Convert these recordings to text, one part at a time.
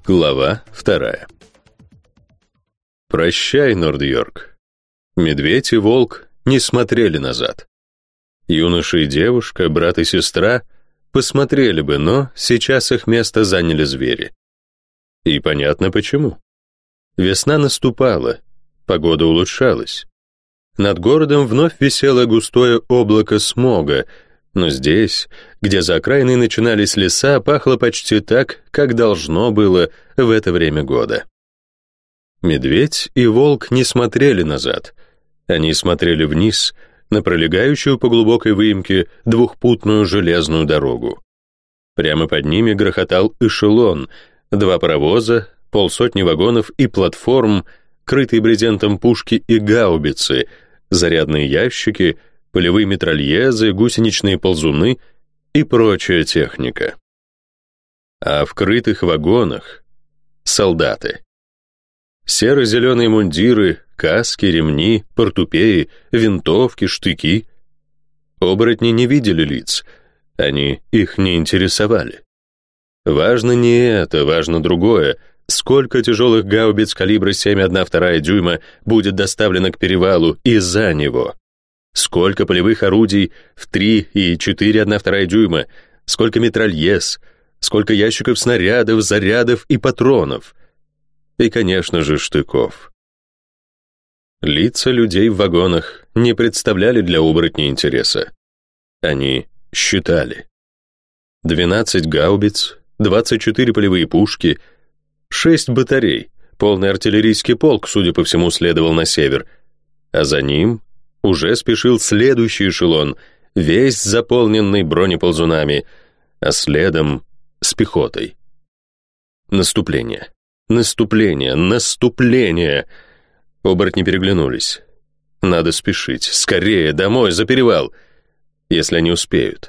Глава 2. Прощай, Норд-Йорк. Медведь и волк не смотрели назад. Юноша и девушка, брат и сестра посмотрели бы, но сейчас их место заняли звери. И понятно почему. Весна наступала, погода улучшалась. Над городом вновь висело густое облако смога, но здесь, где за окраиной начинались леса, пахло почти так, как должно было в это время года. Медведь и волк не смотрели назад. Они смотрели вниз, на пролегающую по глубокой выемке двухпутную железную дорогу. Прямо под ними грохотал эшелон, 2 паровоза, 50 вагонов и платформ, крытые брезентом пушки и гаубицы, зарядные ящики, полевые митральезы, гусеничные ползуны и прочая техника. А в крытых вагонах — солдаты. Серо-зеленые мундиры, каски, ремни, портупеи, винтовки, штыки. Оборотни не видели лиц, они их не интересовали. Важно не это, важно другое. Сколько тяжелых гаубиц калибра 7,1/2 дюйма будет доставлено к перевалу и за него? Сколько полевых орудий в 3 и 4,1/2 дюйма? Сколько митральез? Сколько ящиков снарядов, зарядов и патронов? И, конечно же, штыков. Лица людей в вагонах не представляли для оборотней интереса. Они считали. 12 гаубиц, 24 полевые пушки, 6 батарей, полный артиллерийский полк, судя по всему, следовал на север, а за ним уже спешил следующий эшелон, весь заполненный бронеползунами, а следом с пехотой. Наступление. Наступление. Наступление. Оборотни переглянулись. Надо спешить. Скорее, домой, за перевал. Если они успеют.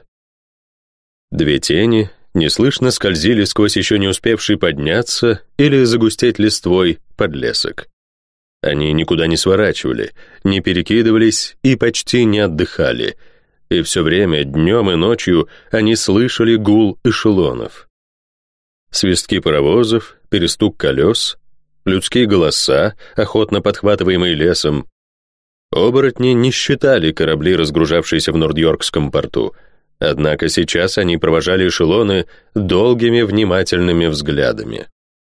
2 тени неслышно скользили сквозь еще не успевший подняться или загустеть листвой подлесок. Они никуда не сворачивали, не перекидывались и почти не отдыхали. И все время, днем и ночью, они слышали гул эшелонов. Свистки паровозов, перестук колес, людские голоса, охотно подхватываемые лесом. Оборотни не считали корабли, разгружавшиеся в Норд-Йоркском порту, однако сейчас они провожали эшелоны долгими внимательными взглядами.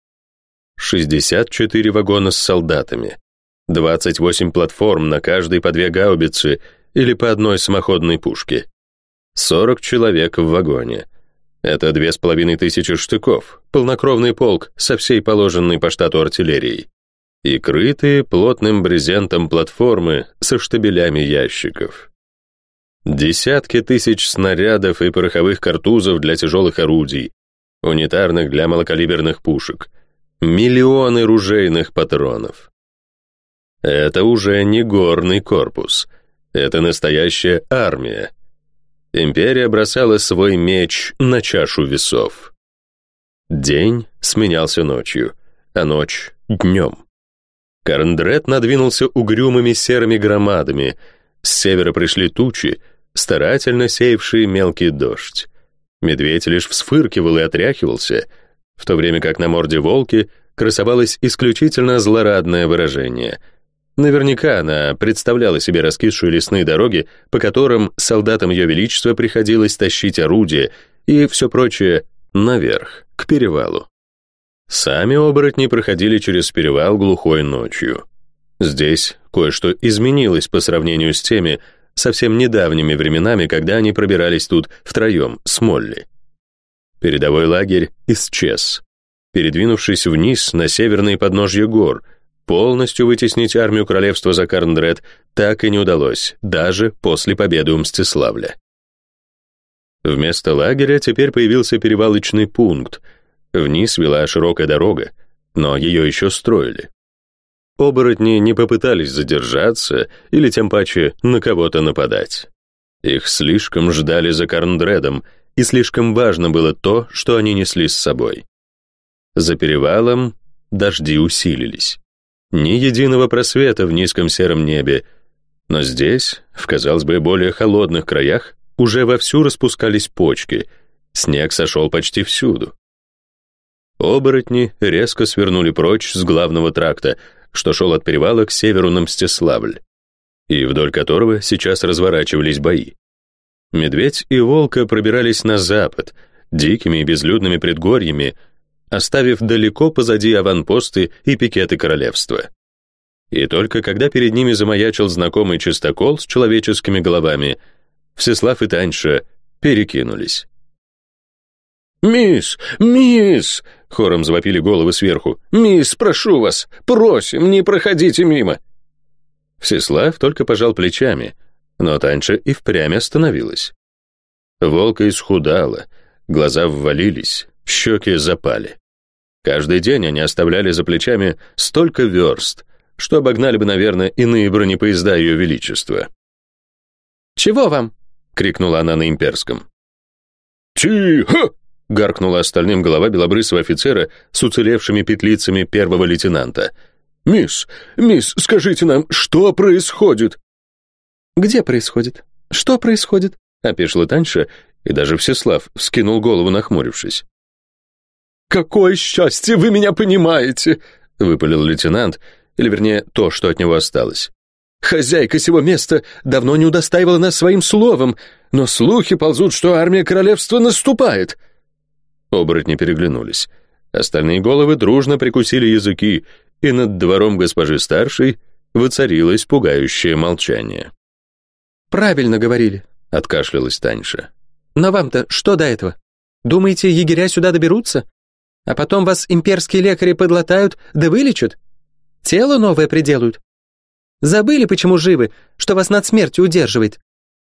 64 вагона с солдатами, 28 платформ, на каждой по 2 гаубицы или по 1 самоходной пушке, 40 человек в вагоне. Это 2500 штыков, полнокровный полк со всей положенной по штату артиллерией, и крытые плотным брезентом платформы со штабелями ящиков. Десятки тысяч снарядов и пороховых картузов для тяжелых орудий, унитарных для малокалиберных пушек, миллионы ружейных патронов. Это уже не горный корпус, это настоящая армия. Империя бросала свой меч на чашу весов. День сменялся ночью, а ночь — днем. Карндред надвинулся угрюмыми серыми громадами, с севера пришли тучи, старательно сеявшие мелкий дождь. Медведь лишь всфыркивал и отряхивался, в то время как на морде волки красовалось исключительно злорадное выражение. Наверняка она представляла себе раскисшие лесные дороги, по которым солдатам Ее Величества приходилось тащить орудия и все прочее наверх, к перевалу. Сами оборотни проходили через перевал глухой ночью. Здесь кое-что изменилось по сравнению с теми совсем недавними временами, когда они пробирались тут втроем с Молли. Передовой лагерь исчез. Передвинувшись вниз на северные подножья гор, полностью вытеснить армию королевства за Карндред так и не удалось, даже после победы у Мстиславля. Вместо лагеря теперь появился перевалочный пункт. Вниз вела широкая дорога, но ее еще строили. Оборотни не попытались задержаться или тем паче на кого-то нападать. Их слишком ждали за Карндредом, и слишком важно было то, что они несли с собой. За перевалом дожди усилились. Ни единого просвета в низком сером небе, но здесь, в, казалось бы, более холодных краях, уже вовсю распускались почки, снег сошел почти всюду. Оборотни резко свернули прочь с главного тракта, что шел от перевала к северу на Мстиславль, и вдоль которого сейчас разворачивались бои. Медведь и Волка пробирались на запад, дикими и безлюдными предгорьями, оставив далеко позади аванпосты и пикеты королевства. И только когда перед ними замаячил знакомый чистокол с человеческими головами, Всеслав и Таньша перекинулись. «Мисс! Мисс!» — хором завопили головы сверху. «Мисс, прошу вас! Просим, не проходите мимо!» Всеслав только пожал плечами, но Таньша и впрямь остановилась. Волка исхудала, глаза ввалились, щеки запали. Каждый день они оставляли за плечами столько верст, что обогнали бы, наверное, иные бронепоезда Ее Величества. «Чего вам?» — крикнула она на имперском. «Тихо!» — гаркнула остальным голова белобрысого офицера с уцелевшими петлицами первого лейтенанта. «Мисс, скажите нам, что происходит?» «Где происходит? Что происходит?» — опешила Таньша, и даже Всеслав вскинул голову, нахмурившись. «Какое счастье, вы меня понимаете!» — выпалил лейтенант, или, вернее, то, что от него осталось. «Хозяйка сего места давно не удостаивала нас своим словом, но слухи ползут, что армия королевства наступает». Оборотни переглянулись. Остальные головы дружно прикусили языки, и над двором госпожи старшей воцарилось пугающее молчание. «Правильно говорили», — откашлялась Таньша. «Но вам-то что до этого? Думаете, егеря сюда доберутся? А потом вас имперские лекари подлатают да вылечат? Тело новое приделают? Забыли, почему живы, что вас над смертью удерживает?»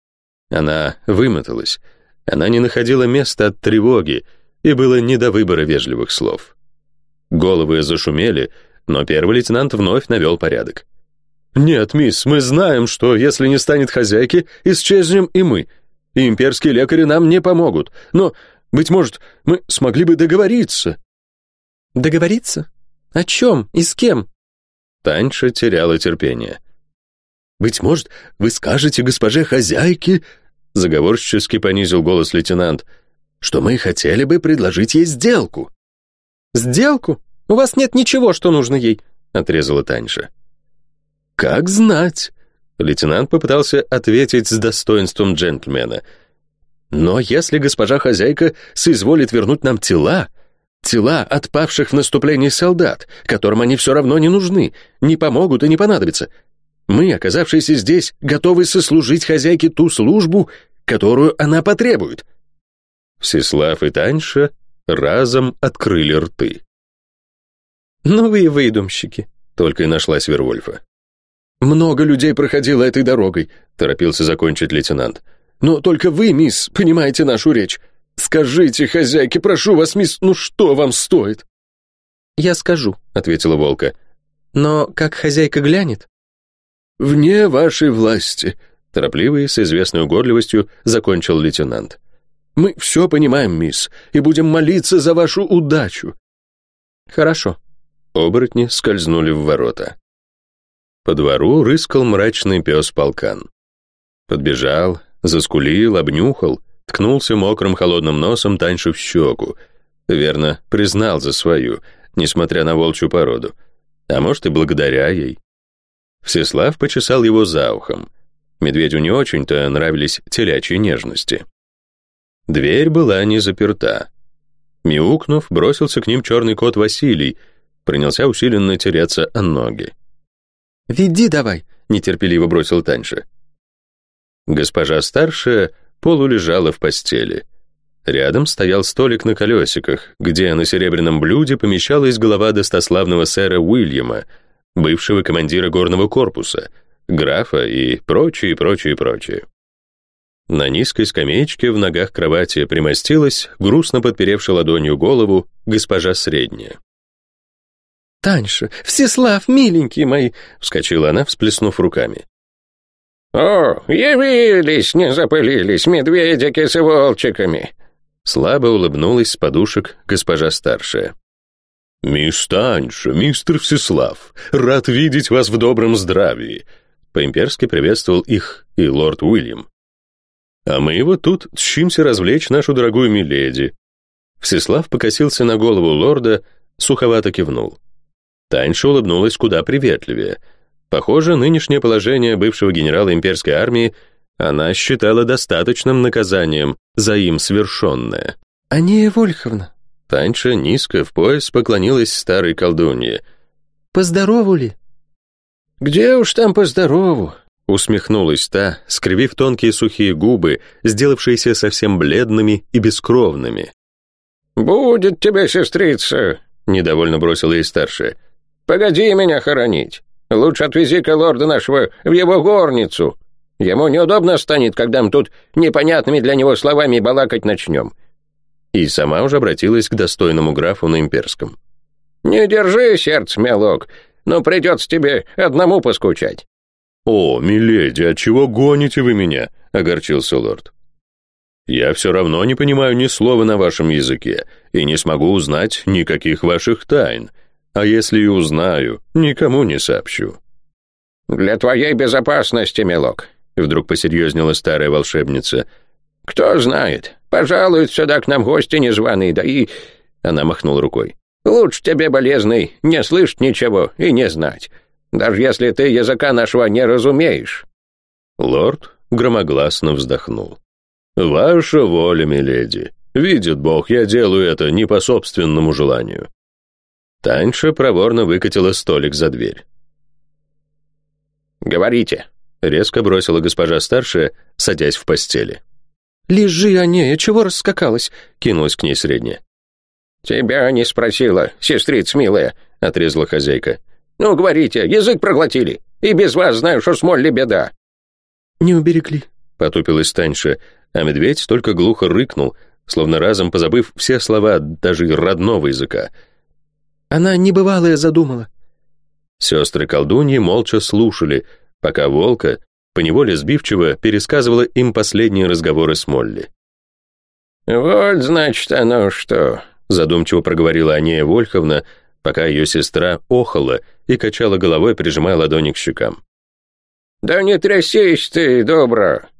Она вымоталась. Она не находила места от тревоги, и было не до выбора вежливых слов. Головы зашумели, но первый лейтенант вновь навел порядок. «Нет, мисс, мы знаем, что если не станет хозяйки, исчезнем и мы, и имперские лекари нам не помогут, но, быть может, мы смогли бы договориться». «Договориться? О чем и с кем?» Таньша теряла терпение. «Быть может, вы скажете госпоже хозяйке, — заговорщически понизил голос лейтенант, — что мы хотели бы предложить ей сделку». «Сделку? У вас нет ничего, что нужно ей», — отрезала Таньша. «Как знать», — лейтенант попытался ответить с достоинством джентльмена. «Но если госпожа хозяйка соизволит вернуть нам тела отпавших в наступлении солдат, которым они все равно не нужны, не помогут и не понадобятся, мы, оказавшиеся здесь, готовы сослужить хозяйке ту службу, которую она потребует». Всеслав и Таньша разом открыли рты. «Ну вы и выдумщики», — только и нашлась Вервольфа. «Много людей проходило этой дорогой», — торопился закончить лейтенант. «Но только вы, мисс, понимаете нашу речь. Скажите хозяйке, прошу вас, мисс, ну что вам стоит?» «Я скажу», — ответила Волка. «Но как хозяйка глянет?» «Вне вашей власти», — торопливый, с известной угодливостью, закончил лейтенант. «Мы все понимаем, мисс, и будем молиться за вашу удачу». «Хорошо». Оборотни скользнули в ворота. По двору рыскал мрачный пес Полкан. Подбежал, заскулил, обнюхал, ткнулся мокрым холодным носом Таньшу в щеку. Верно, признал за свою, несмотря на волчью породу. А может, и благодаря ей. Всеслав почесал его за ухом. Медведю не очень-то нравились телячьи нежности. Дверь была не заперта. Мяукнув, бросился к ним черный кот Василий, принялся усиленно тереться о ноги. «Веди давай», — нетерпеливо бросил Таньша. Госпожа старшая полулежала в постели. Рядом стоял столик на колесиках, где на серебряном блюде помещалась голова достославного сэра Уильяма, бывшего командира горного корпуса, графа и прочее, прочее, прочее. На низкой скамеечке в ногах кровати примостилась, грустно подперевши ладонью голову, госпожа средняя. «Таньша, Всеслав, миленькие мои!» — вскочила она, всплеснув руками. «О, явились, не запылились медведики с волчиками!» Слабо улыбнулась с подушек госпожа старшая. «Мисс Таньша, мистер Всеслав, рад видеть вас в добром здравии!» По-имперски приветствовал их и лорд Уильям. «А мы вот тут тщимся развлечь нашу дорогую миледи». Всеслав покосился на голову лорда, суховато кивнул. Таньша улыбнулась куда приветливее. Похоже, нынешнее положение бывшего генерала имперской армии она считала достаточным наказанием за им совершенное. «Анея Вольховна». Таньша низко в пояс поклонилась старой колдунье. «Поздорову ли?» «Где уж там поздорову?» Усмехнулась та, скривив тонкие сухие губы, сделавшиеся совсем бледными и бескровными. «Будет тебе, сестрица», — недовольно бросила ей старшая. «Погоди меня хоронить. Лучше отвези-ка лорда нашего в его горницу. Ему неудобно станет, когда мы тут непонятными для него словами балакать начнем». И сама уже обратилась к достойному графу на имперском. «Не держи сердце, мелок, но придется тебе одному поскучать». «О, миледи, отчего гоните вы меня?» — огорчился лорд. «Я все равно не понимаю ни слова на вашем языке и не смогу узнать никаких ваших тайн. А если и узнаю, никому не сообщу». «Для твоей безопасности, мелок», — вдруг посерьезнела старая волшебница. «Кто знает, пожалуют сюда к нам гости незваные, да и...» Она махнула рукой. «Лучше тебе, болезный, не слышать ничего и не знать, даже если ты языка нашего не разумеешь». Лорд громогласно вздохнул. «Ваша воля, миледи. Видит Бог, я делаю это не по собственному желанию». Таньша проворно выкатила столик за дверь. «Говорите», — резко бросила госпожа старшая, садясь в постели. «Лежи, Анея, чего раскакалась?» — кинулась к ней средняя. «Тебя не спросила, сестрица милая», — отрезала хозяйка. «Ну, говорите, язык проглотили, и без вас знаю, что с Молли беда». «Не уберегли», — потупилась Таньша, а медведь только глухо рыкнул, словно разом позабыв все слова даже родного языка. «Она небывалое задумала». Сестры-колдуньи молча слушали, пока волка поневоле сбивчиво пересказывала им последние разговоры с Молли. «Вот, значит, оно что», — задумчиво проговорила Анея Вольховна, пока ее сестра охала и качала головой, прижимая ладони к щекам. «Да не трясись ты, добра.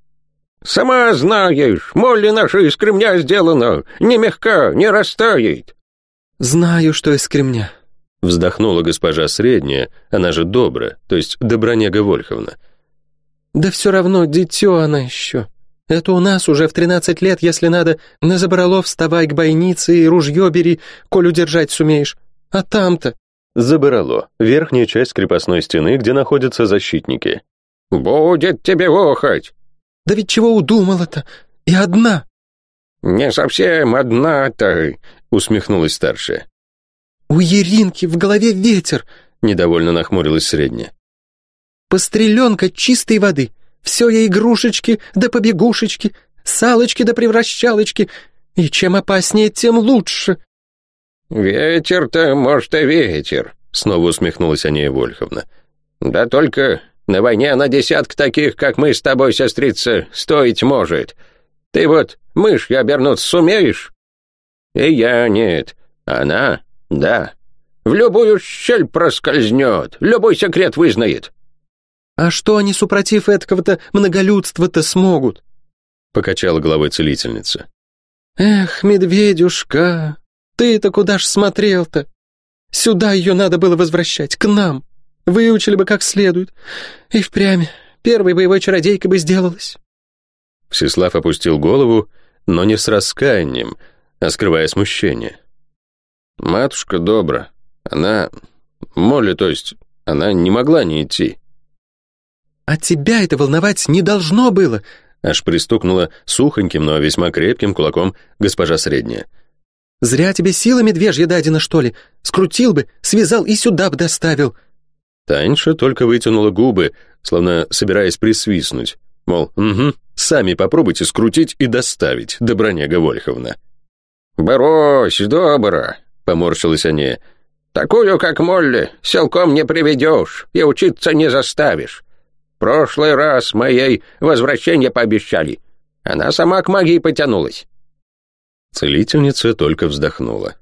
Сама знаешь, Молли наша из кремня сделана, не мягка, не растает». «Знаю, что из кремня», — вздохнула госпожа средняя, она же Добра, то есть Добронега Вольховна. «Да все равно дитё она еще. Это у нас уже в 13 лет, если надо, на забрало вставай к бойнице и ружье бери, коль удержать сумеешь. А там-то...» Забрало — верхняя часть крепостной стены, где находятся защитники. «Будет тебе охоть». «Да ведь чего удумала-то? И одна». «Не совсем одна-то», — усмехнулась старшая. «У Еринки в голове ветер», — недовольно нахмурилась средняя. «Постреленка чистой воды. Все ей игрушечки да побегушечки, салочки да превращалочки. И чем опаснее, тем лучше». «Ветер-то, может, и ветер», — снова усмехнулась Анея Вольховна. «Да только на войне на десяток таких, как мы с тобой, сестрица, стоить может. Ты вот мышью обернуться сумеешь? И я нет. Она, да. В любую щель проскользнет, любой секрет вызнает». «А что они супротив эткого-то многолюдства-то смогут?» — покачала головой целительница. «Эх, медведюшка, ты-то куда ж смотрел-то? Сюда ее надо было возвращать, к нам. Выучили бы как следует. И впрямь первой боевой чародейкой бы сделалась». Всеслав опустил голову, но не с раскаянием, а скрывая смущение. «Матушка Добра, она... Молли, то есть, она не могла не идти». «А тебя это волновать не должно было», — аж пристукнула сухоньким, но весьма крепким кулаком госпожа средняя. «Зря тебе сила медвежья дадена, что ли? Скрутил бы, связал и сюда бы доставил». Таньша только вытянула губы, словно собираясь присвистнуть. Мол, угу, сами попробуйте скрутить и доставить, Добронега Вольховна. «Брось, Добра», — поморщилась Анея. «Такую, как Молли, силком не приведешь и учиться не заставишь. Прошлый раз моей возвращение пообещали. Она сама к магии потянулась». Целительница только вздохнула.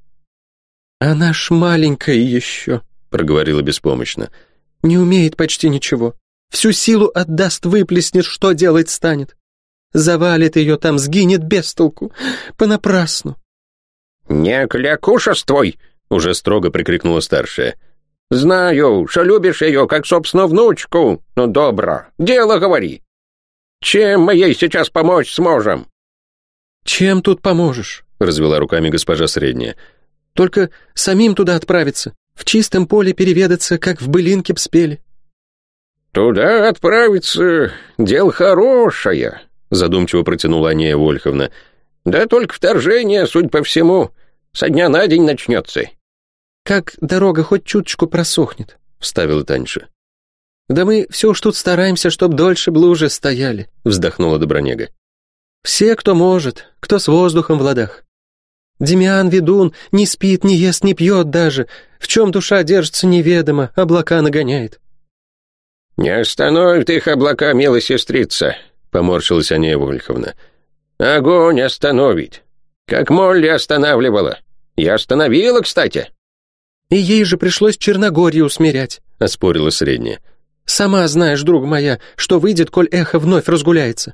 «Она ж маленькая еще», — проговорила беспомощно. «Не умеет почти ничего. Всю силу отдаст, выплеснет, что делать станет. Завалит ее там, сгинет без толку. Понапрасну». «Не клякушествуй!» — уже строго прикрикнула старшая. «Знаю, что любишь ее, как собственную внучку. Ну, добро, дело говори. Чем мы ей сейчас помочь сможем?» «Чем тут поможешь?» — развела руками госпожа Средняя. «Только самим туда отправиться, в чистом поле переведаться, как в былинке б спели». «Туда отправиться — дело хорошее», — задумчиво протянула Анея Вольховна. «Да только вторжение, судя по всему, со дня на день начнется». «Как дорога хоть чуточку просохнет», — вставила Таньша. «Да мы все уж тут стараемся, чтоб дольше б лужи стояли», — вздохнула Добронега. «Все, кто может, кто с воздухом в ладах. Демьян ведун не спит, не ест, не пьет даже. В чем душа держится неведомо, облака нагоняет». «Не остановит их облака, милая сестрица», — поморщилась Анея Вольховна. «Огонь остановить. Как Молли останавливала. И остановила, кстати». «И ей же пришлось Черногорию усмирять», — оспорила Средняя. «Сама знаешь, друг моя, что выйдет, коль эхо вновь разгуляется».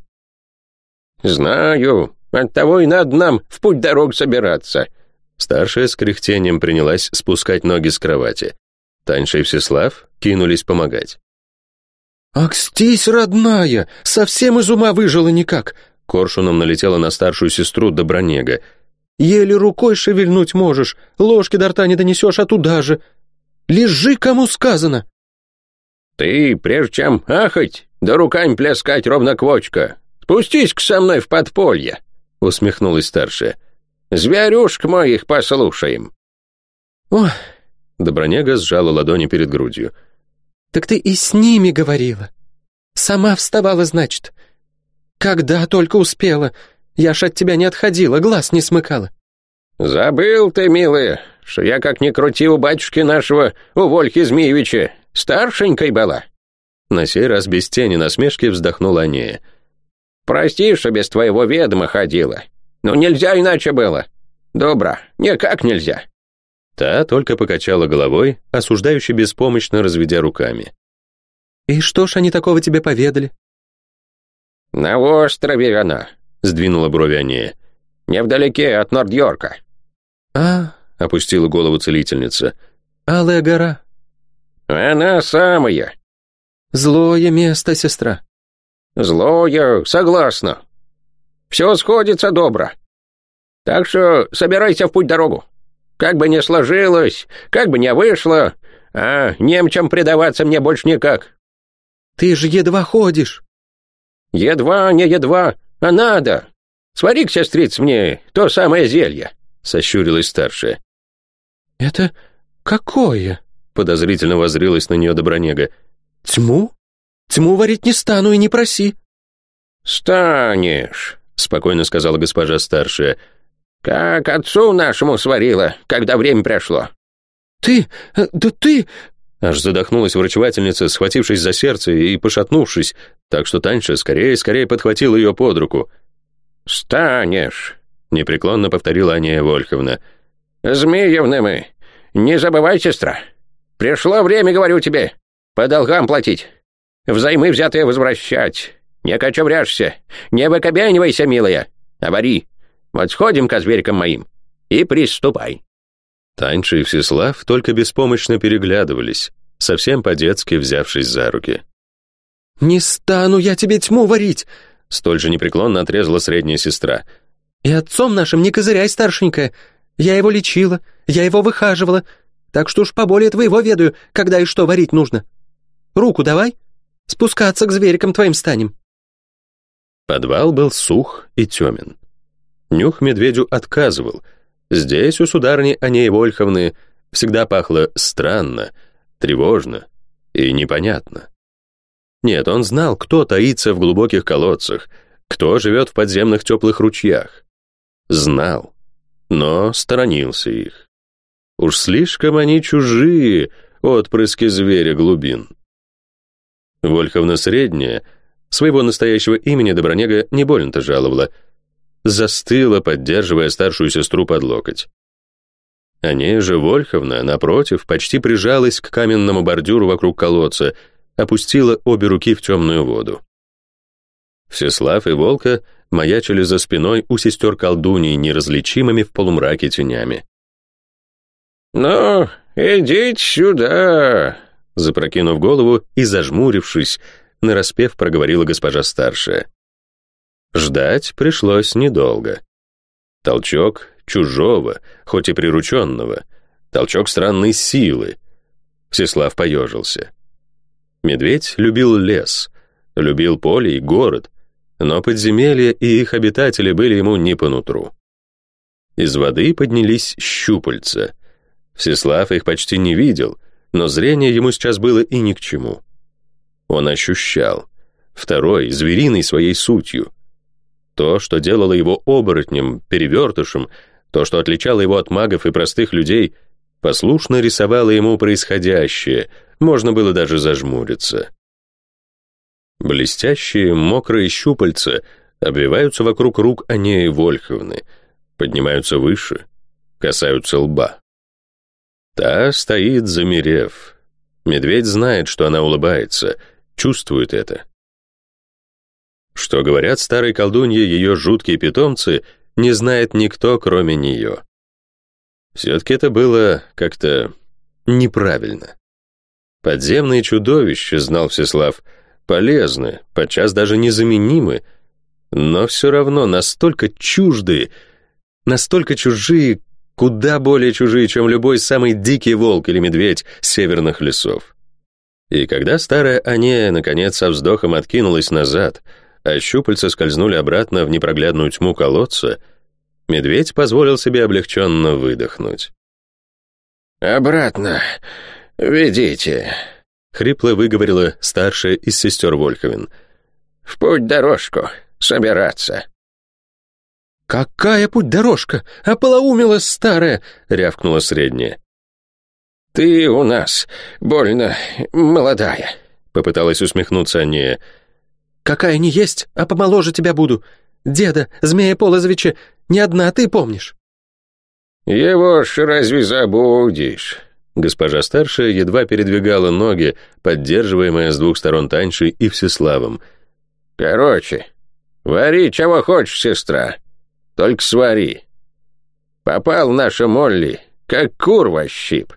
«Знаю. Оттого и надо нам в путь дорог собираться». Старшая с кряхтением принялась спускать ноги с кровати. Таньша и Всеслав кинулись помогать. «Акстись, родная, совсем из ума выжила никак!» Коршуном налетела на старшую сестру Добронега. «Еле рукой шевельнуть можешь, ложки до рта не донесешь, а туда же. Лежи, кому сказано!» «Ты, прежде чем ахать, да руками пляскать ровно квочка, спустись-ка со мной в подполье», — усмехнулась старшая. «Зверюшек моих послушаем». «Ой!» — Добронега сжала ладони перед грудью. «Так ты и с ними говорила. Сама вставала, значит. Когда только успела. Я ж от тебя не отходила, глаз не смыкала». «Забыл ты, милая, что я, как ни крути, у батюшки нашего, у Вольхи Змеевича, старшенькой была». На сей раз без тени насмешки вздохнула Анея. «Прости, что без твоего ведома ходила. Но нельзя иначе было. Добро, никак нельзя». Та только покачала головой, осуждающе беспомощно разведя руками. «И что ж они такого тебе поведали?» «На острове она», — сдвинула брови Анея. «Невдалеке от Норд-Йорка». — опустила голову целительница. «Алая гора». «Она самая». «Злое место, сестра». «Злое, согласна. Все сходится добро. Так что собирайся в путь-дорогу. Как бы ни сложилось, как бы ни вышло, а немцам предаваться мне больше никак». «Ты же едва ходишь». «Едва, не едва, а надо. Свари-ка, сестриц, мне то самое зелье», — сощурилась старшая. «Это какое?» — подозрительно воззрилась на нее Добронега. «Тьму? Тьму варить не стану и не проси». «Станешь», — спокойно сказала госпожа старшая. «Как отцу нашему сварила, когда время пришло». «Ты? Да ты...» Аж задохнулась врачевательница, схватившись за сердце и пошатнувшись, так что Таньша скорее подхватила ее под руку. «Станешь», — непреклонно повторила Анея Вольховна. «Змеевны мы. Не забывай, сестра. Пришло время, говорю тебе, по долгам платить, взаймы взятые возвращать. Не кочевряжься, не выкобянивайся, милая, а вари. Вот сходим ко зверькам моим и приступай». Таньша и Всеслав только беспомощно переглядывались, совсем по-детски взявшись за руки. «Не стану я тебе тьму варить!» Столь же непреклонно отрезала средняя сестра. «И отцом нашим не козыряй, старшенькая. Я его лечила, я его выхаживала, так что уж поболее твоего ведаю, когда и что варить нужно. Руку давай, спускаться к зверикам твоим станем». Подвал был сух и темен. Нюх медведю отказывал. Здесь у сударыни Анеи Вольховны всегда пахло странно, тревожно и непонятно. Нет, он знал, кто таится в глубоких колодцах, кто живет в подземных теплых ручьях. Знал, но сторонился их. Уж слишком они чужие, отпрыски зверя глубин. Вольховна Средняя, своего настоящего имени Добронега не больно-то жаловала, застыла, поддерживая старшую сестру под локоть. Анея же Вольховна, напротив, почти прижалась к каменному бордюру вокруг колодца, опустила обе руки в темную воду. Всеслав и Волка маячили за спиной у сестер-колдуней неразличимыми в полумраке тенями. «Ну, идите сюда!» Запрокинув голову и зажмурившись, нараспев проговорила госпожа старшая. Ждать пришлось недолго. Толчок чужого, хоть и прирученного, толчок странной силы. Всеслав поежился. Медведь любил лес, любил поле и город, но подземелья и их обитатели были ему не по нутру. Из воды поднялись щупальца. Всеслав их почти не видел, но зрение ему сейчас было и ни к чему. Он ощущал, второй, звериной своей сутью. То, что делало его оборотнем, перевертышем, то, что отличало его от магов и простых людей, послушно рисовало ему происходящее, можно было даже зажмуриться. Блестящие, мокрые щупальца обвиваются вокруг рук Анеи Вольховны, поднимаются выше, касаются лба. Та стоит, замерев. Медведь знает, что она улыбается, чувствует это. Что говорят старой колдунье ее жуткие питомцы, не знает никто, кроме нее. Все-таки это было как-то неправильно. Подземные чудовища, знал Всеслав, полезны, подчас даже незаменимы, но все равно настолько чуждые, настолько чужие, куда более чужие, чем любой самый дикий волк или медведь северных лесов. И когда старая Анея наконец со вздохом откинулась назад, а щупальца скользнули обратно в непроглядную тьму колодца, медведь позволил себе облегченно выдохнуть. «Обратно ведите», — хрипло выговорила старшая из сестер Вольховен. «В путь-дорожку собираться». «Какая путь-дорожка? Ополоумела старая!» — рявкнула средняя. «Ты у нас больно молодая», — попыталась усмехнуться Анея. «Какая не есть, а помоложе тебя буду. Деда, Змея Полозовича, не одна ты помнишь». «Его ж разве забудешь?» Госпожа старшая едва передвигала ноги, поддерживаемая с двух сторон Таньшей и Всеславом. «Короче, вари, чего хочешь, сестра. Только свари. Попал наша Молли, как кур во щип».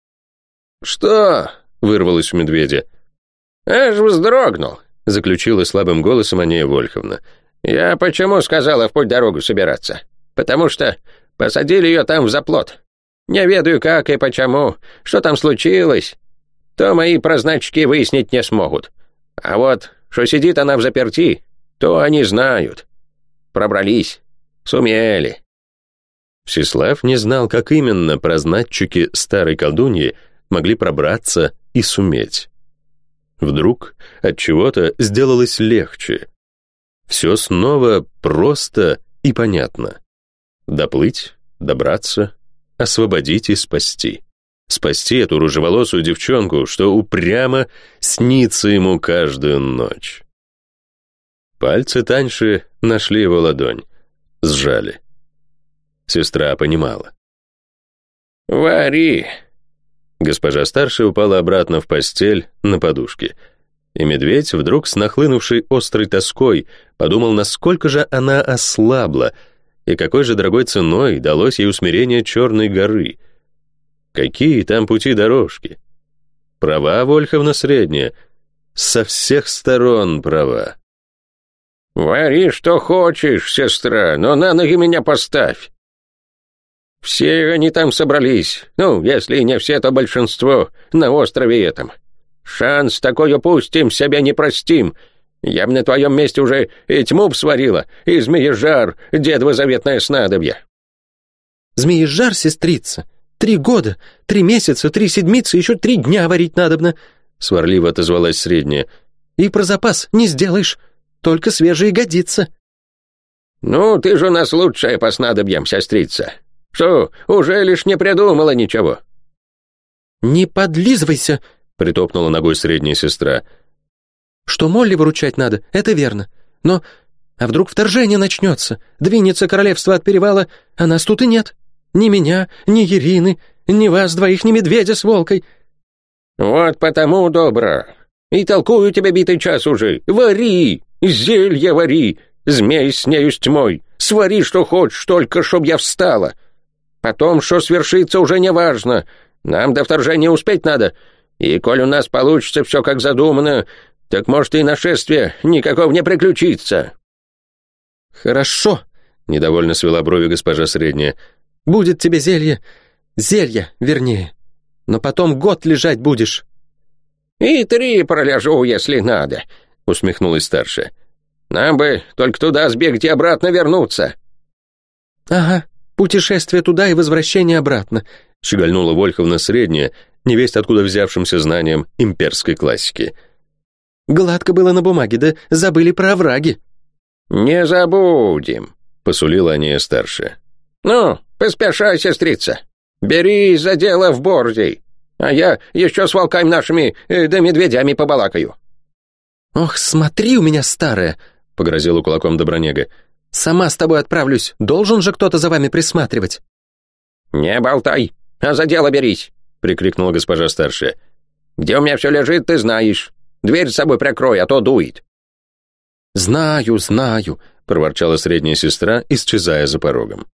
«Что?» — вырвалось у медведя. «Аж вздрогнул», — заключила слабым голосом Анея Вольховна. «Я почему сказала в путь-дорогу собираться? Потому что посадили ее там в заплот. Не ведаю, как и почему, что там случилось. То мои прознатчики выяснить не смогут. А вот, что сидит она взаперти, то они знают. Пробрались, сумели». Всеслав не знал, как именно прознатчики старой колдуньи могли пробраться и суметь. Вдруг от чего-то сделалось легче. Все снова просто и понятно. Доплыть, добраться, освободить и спасти. Спасти эту рыжеволосую девчонку, что упрямо снится ему каждую ночь. Пальцы Таньши нашли его ладонь, сжали. Сестра понимала. «Вари!» Госпожа старшая упала обратно в постель на подушке, и медведь вдруг с нахлынувшей острой тоской подумал, насколько же она ослабла, и какой же дорогой ценой далось ей усмирение Черной горы. Какие там пути-дорожки? Права Вольховна средняя, со всех сторон права. «Вари, что хочешь, сестра, но на ноги меня поставь. Все они там собрались, ну, если не все, то большинство, на острове этом. Шанс такой упустим, себя не простим. Я бы на твоем месте уже и тьму б сварила, и змеежар, дедово заветное снадобье». «Змеежар, сестрица, 3 года, 3 месяца, 3 седмицы, еще 3 дня варить надобно», — сварливо отозвалась средняя. «И про запас не сделаешь, только свежие годится». «Ну, ты же у нас лучшая по снадобьям, сестрица. Что, уже лишь не придумала ничего?» «Не подлизывайся», — притопнула ногой средняя сестра. «Что Молли выручать надо, это верно. Но, а вдруг вторжение начнется, двинется королевство от перевала, а нас тут и нет. Ни меня, ни Ирины, ни вас двоих, ни медведя с волкой». «Вот потому добро. И толкую тебе битый час уже. Вари, зелье вари, змей с нею с тьмой, свари, что хочешь, только чтоб я встала. Потом, что свершится, уже не важно. Нам до вторжения успеть надо. И коль у нас получится все как задумано, так, может, и нашествие никакого не приключится». «Хорошо», — недовольно свела брови госпожа Средняя. «Будет тебе зелье, вернее. Но потом год лежать будешь». «И 3 пролежу, если надо», — усмехнулась старшая. «Нам бы только туда сбегать и обратно вернуться». «Ага, путешествие туда и возвращение обратно», — щегольнула Вольховна Средняя, невесть откуда взявшимся знанием имперской классики. «Гладко было на бумаге, да забыли про овраги». «Не забудем», — посулила Анея старшая. «Ну, поспешай, сестрица. Бери за дело в борзей, а я еще с волками нашими да медведями побалакаю». «Ох, смотри у меня старая», — погрозила кулаком Добронега. «Сама с тобой отправлюсь. Должен же кто-то за вами присматривать». «Не болтай, а за дело берись», — прикрикнула госпожа старшая. «Где у меня все лежит, ты знаешь. Дверь с собой прикрой, а то дует». «Знаю», — проворчала средняя сестра, исчезая за порогом.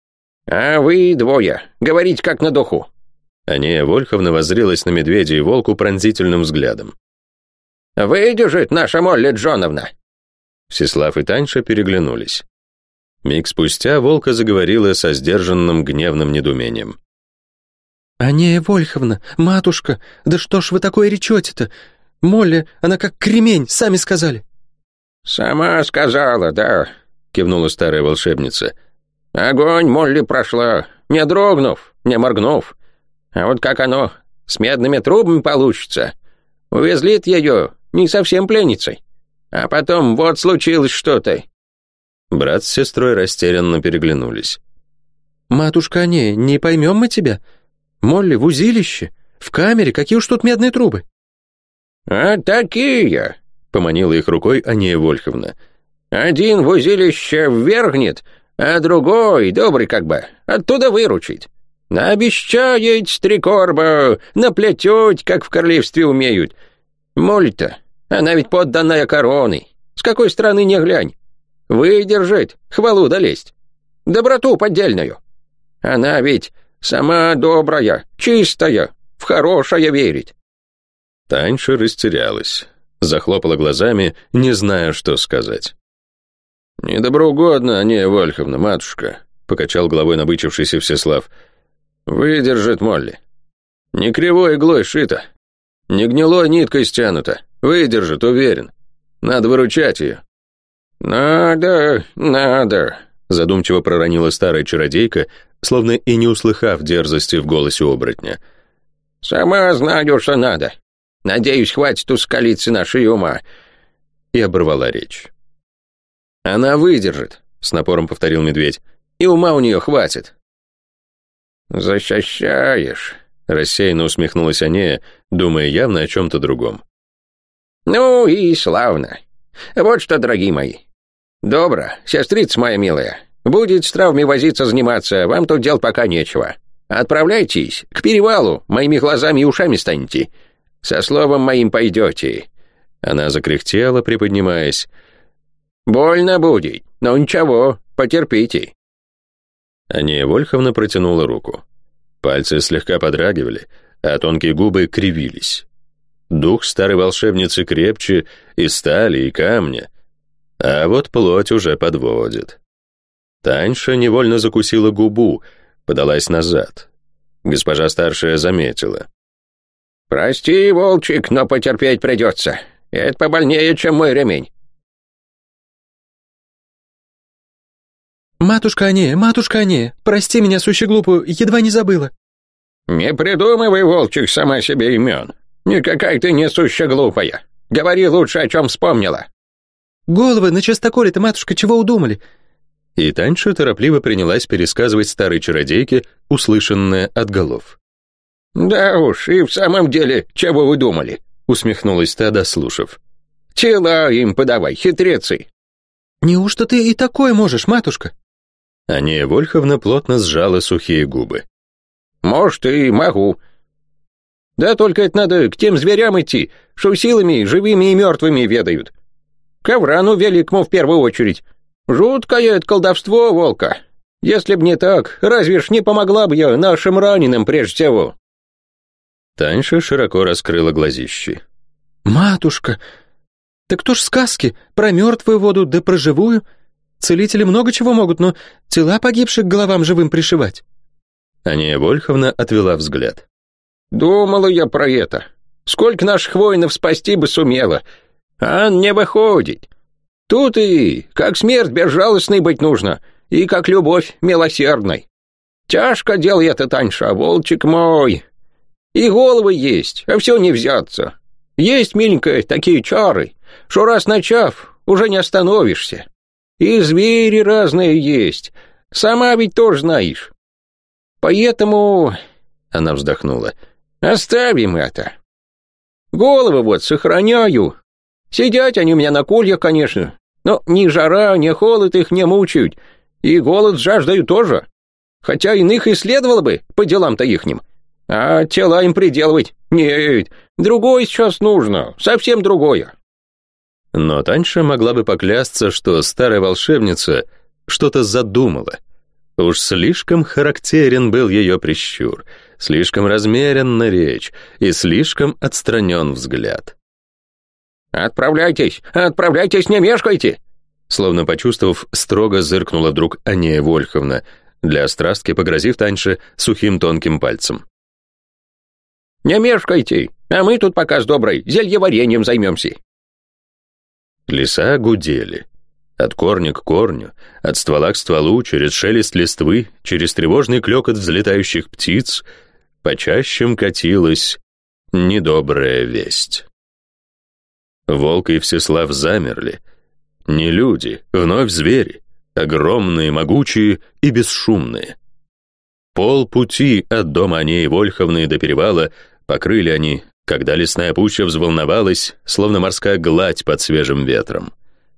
«А вы 2, говорите как на духу». Анея Вольховна воззрелась на медведя и волку пронзительным взглядом. «Выдержит наша Молли Джоновна». Всеслав и Таньша переглянулись. Миг спустя волка заговорила со сдержанным гневным недоумением. «Анея Вольховна, матушка, да что ж вы такое речете-то? Молли, она как кремень, сами сказали». «Сама сказала, да», — кивнула старая волшебница. «Огонь Молли прошла, не дрогнув, не моргнув. А вот как оно с медными трубами получится? Увезли-то ее не совсем пленницей. А потом вот случилось что-то». Брат с сестрой растерянно переглянулись. «Матушка Анея, не поймем мы тебя. Молли в узилище, в камере, какие уж тут медные трубы». «А такие», — поманила их рукой Анея Вольховна. «Один в узилище ввергнет, а другой, добрый как бы, оттуда выручить. Наобещает 3 корба, наплететь, как в королевстве умеют. Моль-то, она ведь подданная короны, с какой стороны не глянь. Выдержит, хвалу долезть, доброту поддельную. Она ведь сама добрая, чистая, в хорошее верит». Таньша растерялась, захлопала глазами, не зная, что сказать. «Недоброугодно, Анея Вольховна, матушка», — покачал головой набычившийся Всеслав. «Выдержит Молли. Не кривой иглой шито, не гнилой ниткой стянуто. Выдержит, уверен. Надо выручать ее». «Надо», — задумчиво проронила старая чародейка, словно и не услыхав дерзости в голосе оборотня. «Сама знаю, что надо. Надеюсь, хватит ускалиться нашей ума». И оборвала речь. «Она выдержит», — с напором повторил медведь, — «и ума у нее хватит». «Защищаешь», — рассеянно усмехнулась Анея, думая явно о чем-то другом. «Ну и славно. Вот что, дорогие мои. Добро, сестрица моя милая. Будет с травмами возиться заниматься, вам тут дел пока нечего. Отправляйтесь к перевалу, моими глазами и ушами станете. Со словом моим пойдете». Она закряхтела, приподнимаясь. «Больно будет, но ничего, потерпите». Анея Вольховна протянула руку. Пальцы слегка подрагивали, а тонкие губы кривились. Дух старой волшебницы крепче и стали, и камня, а вот плоть уже подводит. Таньша невольно закусила губу, подалась назад. Госпожа старшая заметила. «Прости, волчик, но потерпеть придется. Это побольнее, чем мой ремень». «Матушка Анея, прости меня, сущеглупую, едва не забыла». «Не придумывай, волчик, сама себе имен. Никакая ты не суща глупая. Говори лучше, о чем вспомнила». «Головы на частоколе-то, матушка, чего удумали?» И Таньша торопливо принялась пересказывать старой чародейке услышанное от голов. «Да уж, и в самом деле, чего вы думали?» — усмехнулась та, дослушав. «Тела им подавай, хитрецы». «Неужто ты и такое можешь, матушка?» Анея Вольховна плотно сжала сухие губы. «Может, и могу. Да только это надо к тем зверям идти, что силами живыми и мертвыми ведают. К Аврану Великому в первую очередь. Жуткое это колдовство, Волка. Если б не так, разве ж не помогла бы я нашим раненым прежде всего?» Таньша широко раскрыла глазищи. «Матушка, так кто ж сказки про мертвую воду да про живую? Целители много чего могут, но тела погибших к головам живым пришивать». Анея Вольховна отвела взгляд. «Думала я про это. Сколько наших воинов спасти бы сумела. А не выходит. Тут и как смерть безжалостной быть нужно, и как любовь милосердной. Тяжко дело это, Таньша, волчик мой. И головы есть, а все не взяться. Есть, миленькая, такие чары, что раз начав, уже не остановишься. И звери разные есть, сама ведь тоже знаешь. Поэтому...» Она вздохнула. «Оставим это. Головы вот сохраняю. Сидят они у меня на кольях, конечно, но ни жара, ни холод их не мучают, и голод с жаждою тоже. Хотя иных и следовало бы по делам-то ихним. А тела им приделывать? Нет, другое сейчас нужно, совсем другое». Но Таньша могла бы поклясться, что старая волшебница что-то задумала. Уж слишком характерен был ее прищур, слишком размеренна речь и слишком отстранен взгляд. «Отправляйтесь, не мешкайте!» Словно почувствовав, строго зыркнула вдруг Анея Вольховна, для острастки погрозив Таньше сухим тонким пальцем. «Не мешкайте, а мы тут пока с доброй зельеварением займемся». Леса гудели. От корня к корню, от ствола к стволу, через шелест листвы, через тревожный клёкот взлетающих птиц, по чащам катилась недобрая весть. Волк и Всеслав замерли. Не люди, вновь звери, огромные, могучие и бесшумные. Полпути от дома Анеи Вольховны до перевала покрыли они, когда лесная пуща взволновалась, словно морская гладь под свежим ветром.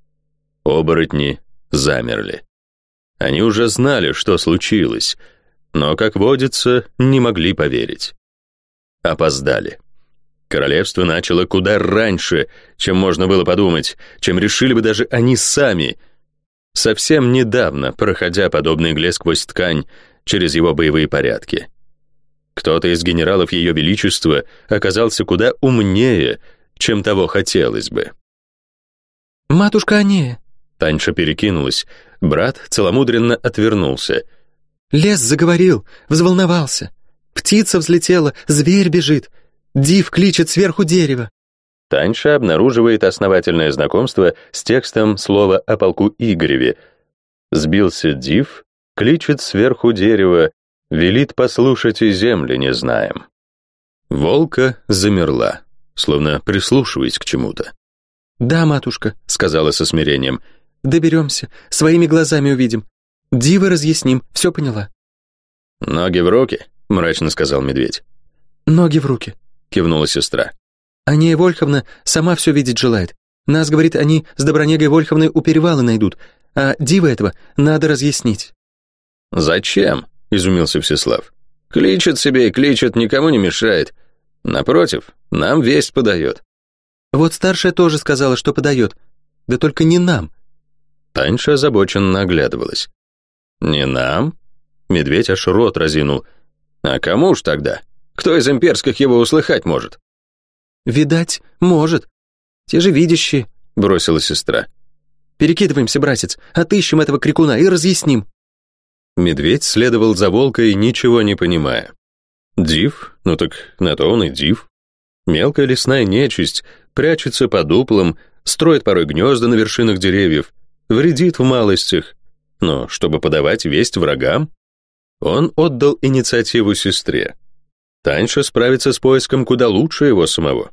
Оборотни замерли. Они уже знали, что случилось, но, как водится, не могли поверить. Опоздали. Королевство начало куда раньше, чем можно было подумать, чем решили бы даже они сами. Совсем недавно, проходя подобной игле сквозь ткань, через его боевые порядки. Кто-то из генералов Ее Величества оказался куда умнее, чем того хотелось бы. «Матушка Анея!» Таньша перекинулась, брат целомудренно отвернулся. «Лес заговорил, взволновался. Птица взлетела, зверь бежит. Див кличет сверху дерева». Таньша обнаруживает основательное знакомство с текстом слова о полку Игореве. «Сбился Див, кличет сверху дерева, велит послушать и земли не знаем». Волка замерла, словно прислушиваясь к чему-то. «Да, матушка», — сказала со смирением. «Доберемся, своими глазами увидим. Дивы разъясним, все поняла». «Ноги в руки», — мрачно сказал медведь. «Ноги в руки», — кивнула сестра. «Анея Вольховна сама все видеть желает. Нас, говорит, они с Добронегой Вольховной у перевала найдут, а дива этого надо разъяснить». «Зачем?» — изумился Всеслав. «Кличет себе и кличет, никому не мешает. Напротив, нам весть подает». «Вот старшая тоже сказала, что подает. Да только не нам». Таньша озабоченно оглядывалась. «Не нам?» Медведь аж рот разинул. «А кому ж тогда? Кто из имперских его услыхать может?» «Видать, может. Те же видящие», — бросила сестра. «Перекидываемся, братец, отыщем этого крикуна и разъясним». Медведь следовал за волкой, ничего не понимая. Див? Ну так на то он и див. Мелкая лесная нечисть прячется под дуплом, строит порой гнезда на вершинах деревьев, вредит в малостях. Но чтобы подавать весть врагам, он отдал инициативу сестре. Таньша справится с поиском куда лучше его самого.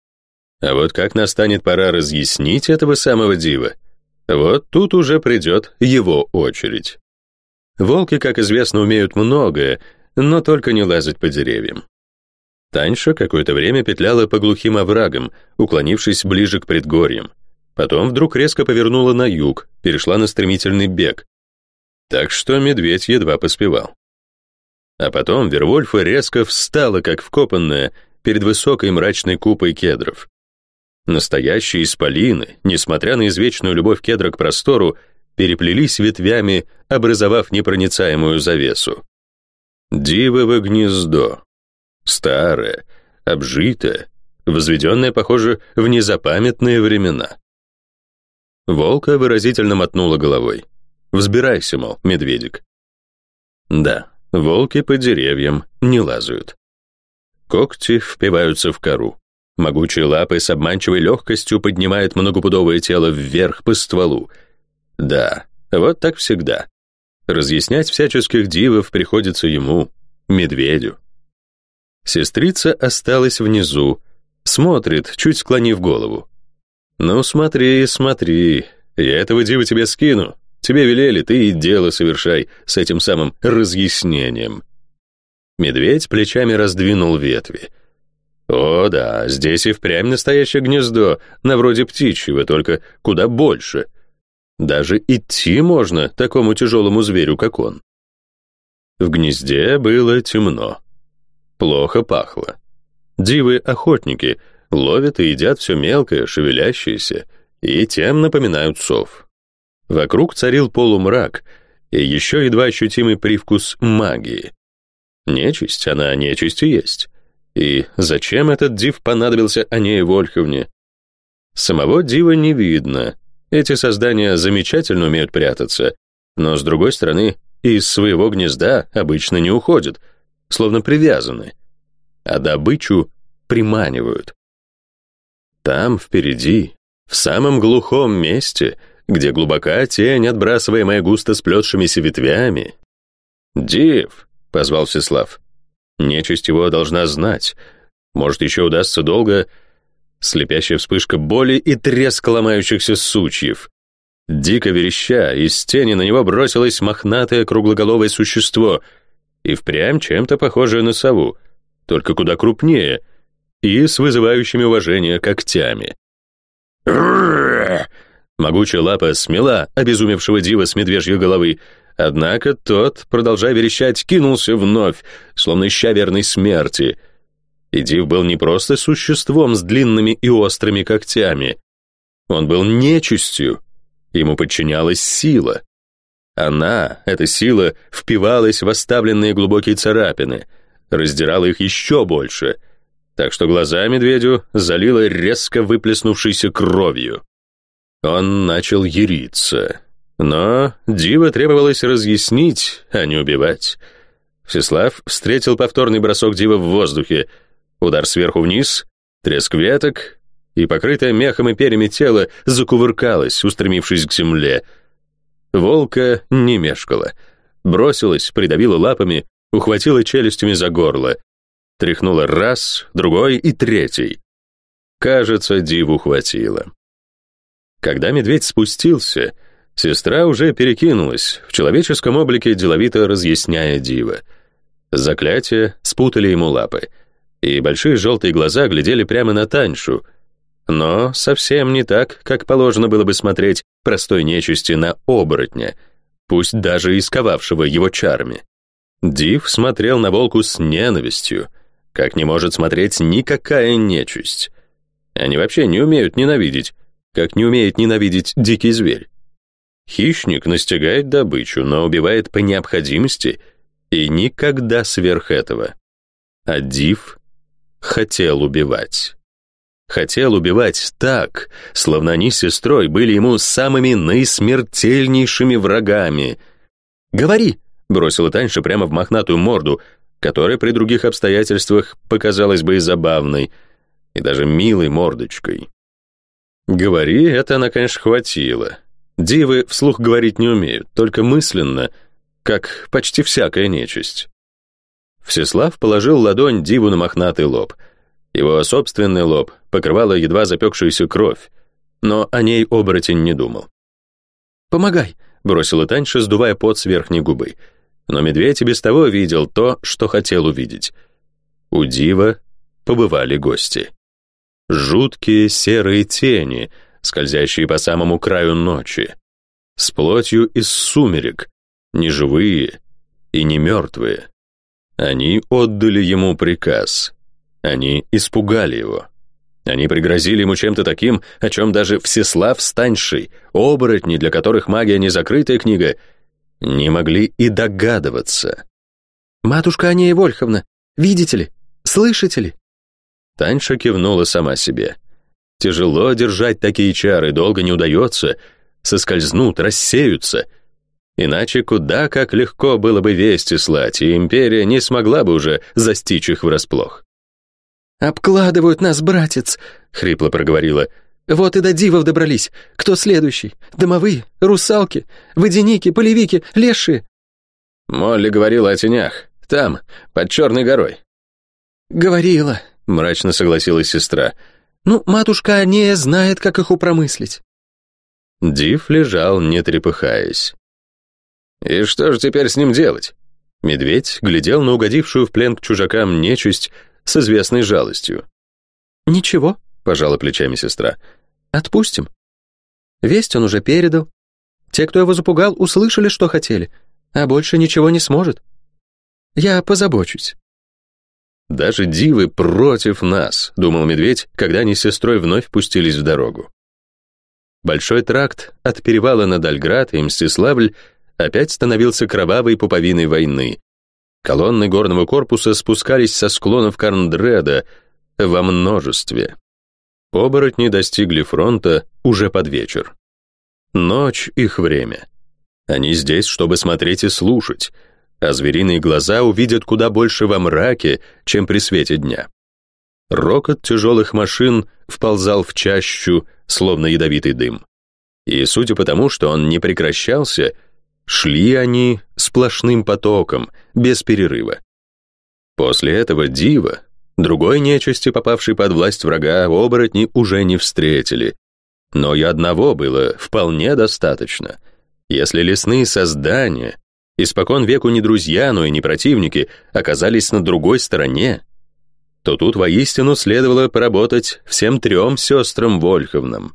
А вот как настанет пора разъяснить этого самого дива, вот тут уже придет его очередь. Волки, как известно, умеют многое, но только не лазать по деревьям. Таньша какое-то время петляла по глухим оврагам, уклонившись ближе к предгорьям. Потом вдруг резко повернула на юг, перешла на стремительный бег. Так что медведь едва поспевал. А потом Вервольфа резко встала, как вкопанная, перед высокой мрачной купой кедров. Настоящие исполины, несмотря на извечную любовь кедра к простору, переплелись ветвями, образовав непроницаемую завесу. Дивово гнездо. Старое, обжитое, возведенное, похоже, в незапамятные времена. Волка выразительно мотнула головой. «Взбирайся, мол, медведик». Да, волки по деревьям не лазают. Когти впиваются в кору. Могучие лапы с обманчивой легкостью поднимают многопудовое тело вверх по стволу. Да, вот так всегда. Разъяснять всяческих дивов приходится ему, медведю. Сестрица осталась внизу, смотрит, чуть склонив голову. «Ну смотри, смотри, я этого дива тебе скину. Тебе велели, ты и дело совершай с этим самым разъяснением». Медведь плечами раздвинул ветви. О да, здесь и впрямь настоящее гнездо, на вроде птичьего, только куда больше. Даже идти можно такому тяжелому зверю, как он. В гнезде было темно. Плохо пахло. Дивы-охотники ловят и едят все мелкое, шевелящееся, и тем напоминают сов. Вокруг царил полумрак и еще едва ощутимый привкус магии. Нечисть, она нечисть и есть. И зачем этот див понадобился Анее Вольховне? Самого дива не видно. Эти создания замечательно умеют прятаться, но, с другой стороны, из своего гнезда обычно не уходят, словно привязаны, а добычу приманивают. Там, впереди, в самом глухом месте, где глубока тень, отбрасываемая густо сплетшимися ветвями. «Див!» — позвал Всеслав. Нечисть его должна знать. Может, еще удастся долго... Слепящая вспышка боли и треск ломающихся сучьев. Дико вереща, из тени на него бросилось мохнатое круглоголовое существо, и впрямь чем-то похожее на сову, только куда крупнее, и с вызывающими уважение когтями. Могучая лапа смела обезумевшего дива с медвежьей головы, однако тот, продолжая верещать, кинулся вновь, словно ища верной смерти. И див был не просто существом с длинными и острыми когтями. Он был нечистью. Ему подчинялась сила. Она, эта сила, впивалась в оставленные глубокие царапины, раздирала их еще больше, так что глаза медведю залило резко выплеснувшейся кровью. Он начал яриться. Но дива требовалось разъяснить, а не убивать. Всеслав встретил повторный бросок дива в воздухе, удар сверху вниз, треск веток, и покрытое мехом и перьями тело закувыркалось, устремившись к земле. Волка не мешкала. Бросилась, придавила лапами, ухватила челюстями за горло. Тряхнула раз, другой и третий. Кажется, диву хватило. Когда медведь спустился, сестра уже перекинулась, в человеческом облике деловито разъясняя дива. Заклятия спутали ему лапы, и большие желтые глаза глядели прямо на Таньшу, но совсем не так, как положено было бы смотреть простой нечисти на оборотня, пусть даже и сковавшего его чарами. Див смотрел на волку с ненавистью, как не может смотреть никакая нечисть. Они вообще не умеют ненавидеть, как не умеет ненавидеть дикий зверь. Хищник настигает добычу, но убивает по необходимости и никогда сверх этого. А див хотел убивать. Хотел убивать так, словно они с сестрой были ему самыми наисмертельнейшими врагами. «Говори!» — бросила Таньша прямо в мохнатую морду, которая при других обстоятельствах показалась бы и забавной, и даже милой мордочкой. «Говори» — это она, конечно, хватило. Дивы вслух говорить не умеют, только мысленно, как почти всякая нечисть. Всеслав положил ладонь диву на мохнатый лоб. Его собственный лоб покрывала едва запекшаяся кровь, но о ней оборотень не думал. «Помогай», — бросила Таньша, сдувая пот с верхней губы. Но медведь и без того видел то, что хотел увидеть. У дива побывали гости. Жуткие серые тени, скользящие по самому краю ночи, с плотью из сумерек, не живые и не мертвые. Они отдали ему приказ. Они испугали его. Они пригрозили ему чем-то таким, о чем даже Всеслав Станьший, оборотни, для которых магия не закрытая книга, не могли и догадываться. «Матушка Анея Вольховна, видите ли, слышите ли?» Таньша кивнула сама себе. Тяжело держать такие чары, долго не удается, соскользнут, рассеются. Иначе куда как легко было бы вести слать, и империя не смогла бы уже застичь их врасплох. «Обкладывают нас, братец», — хрипло проговорила. «Вот и до дивов добрались. Кто следующий? Домовые, русалки, водяники, полевики, лешие». Молли говорила о тенях. Там, под Черной горой. «Говорила», — мрачно согласилась сестра. «Ну, матушка Анея знает, как их упромыслить». Див лежал, не трепыхаясь. И что же теперь с ним делать? Медведь глядел на угодившую в плен к чужакам нечисть с известной жалостью. «Ничего», — пожала плечами сестра. «Отпустим. Весть он уже передал. Те, кто его запугал, услышали, что хотели, а больше ничего не сможет. Я позабочусь». «Даже дивы против нас», — думал медведь, когда они с сестрой вновь пустились в дорогу. Большой тракт от перевала на Дальград и Мстиславль опять становился кровавой пуповиной войны. Колонны горного корпуса спускались со склонов Карндреда во множестве. Оборотни достигли фронта уже под вечер. Ночь — их время. Они здесь, чтобы смотреть и слушать, а звериные глаза увидят куда больше во мраке, чем при свете дня. Рокот тяжелых машин вползал в чащу, словно ядовитый дым. И судя по тому, что он не прекращался, шли они сплошным потоком, без перерыва. После этого дива, другой нечисти, попавшей под власть врага, оборотни уже не встретили. Но и одного было вполне достаточно. Если лесные создания, испокон веку не друзья, но и не противники, оказались на другой стороне, то тут воистину следовало поработать всем 3 сестрам Вольховнам.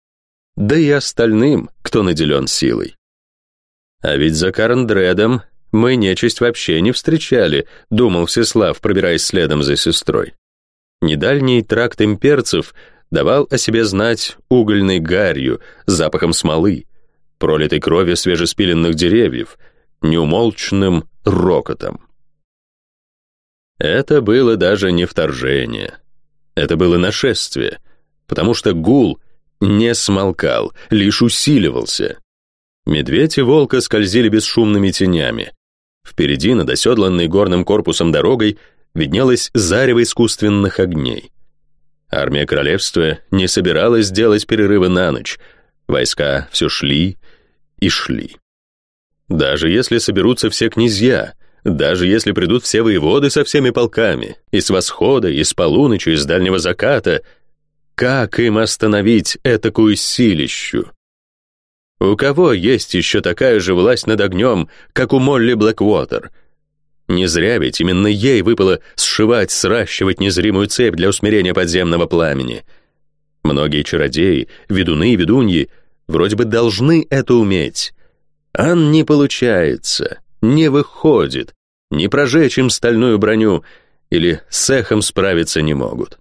Да и остальным, кто наделен силой. А ведь за Карндредом мы нечисть вообще не встречали, думал Всеслав, пробираясь следом за сестрой. Недальний тракт имперцев давал о себе знать угольной гарью, запахом смолы, пролитой крови свежеспиленных деревьев, неумолчным рокотом. Это было даже не вторжение. Это было нашествие, потому что гул не смолкал, лишь усиливался. Медведь и волка скользили бесшумными тенями. Впереди, над оседланной горным корпусом дорогой, виднелось зарево искусственных огней. Армия королевства не собиралась делать перерывы на ночь. Войска все шли и шли. Даже если соберутся все князья, даже если придут все воеводы со всеми полками, и с восхода, и с полуночи, и с дальнего заката, как им остановить этакую силищу? У кого есть еще такая же власть над огнем, как у Молли Блэквотер? Не зря ведь именно ей выпало сшивать, сращивать незримую цепь для усмирения подземного пламени. Многие чародеи, ведуны и ведуньи вроде бы должны это уметь. А не получается, не выходит, не прожечь им стальную броню или с эхом справиться не могут.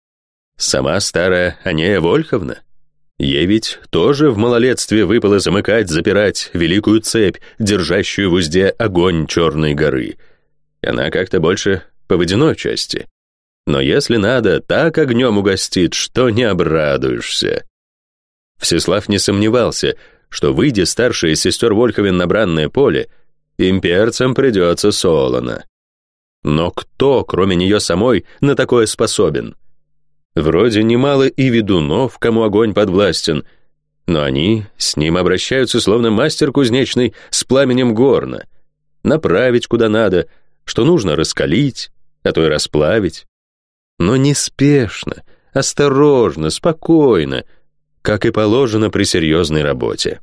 Сама старая Анея Вольховна? Ей ведь тоже в малолетстве выпало замыкать, запирать великую цепь, держащую в узде огонь Черной горы. Она как-то больше по водяной части. Но если надо, так огнем угостит, что не обрадуешься. Всеслав не сомневался, что, выйдя старшая из сестер Вольховен на бранное поле, имперцам придется солоно. Но кто, кроме нее самой, на такое способен? Вроде немало и ведунов, кому огонь подвластен, но они с ним обращаются словно мастер кузнечный с пламенем горна. Направить куда надо, что нужно раскалить, а то и расплавить. Но неспешно, осторожно, спокойно, как и положено при серьезной работе.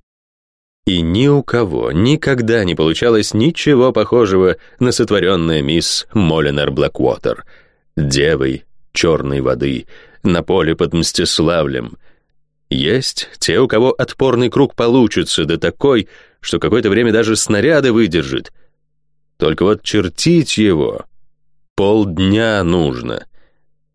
И ни у кого никогда не получалось ничего похожего на сотворенное мисс Молинар Блэквотер, девой черной воды, на поле под Мстиславлем. Есть те, у кого отпорный круг получится, да такой, что какое-то время даже снаряды выдержит. Только вот чертить его полдня нужно.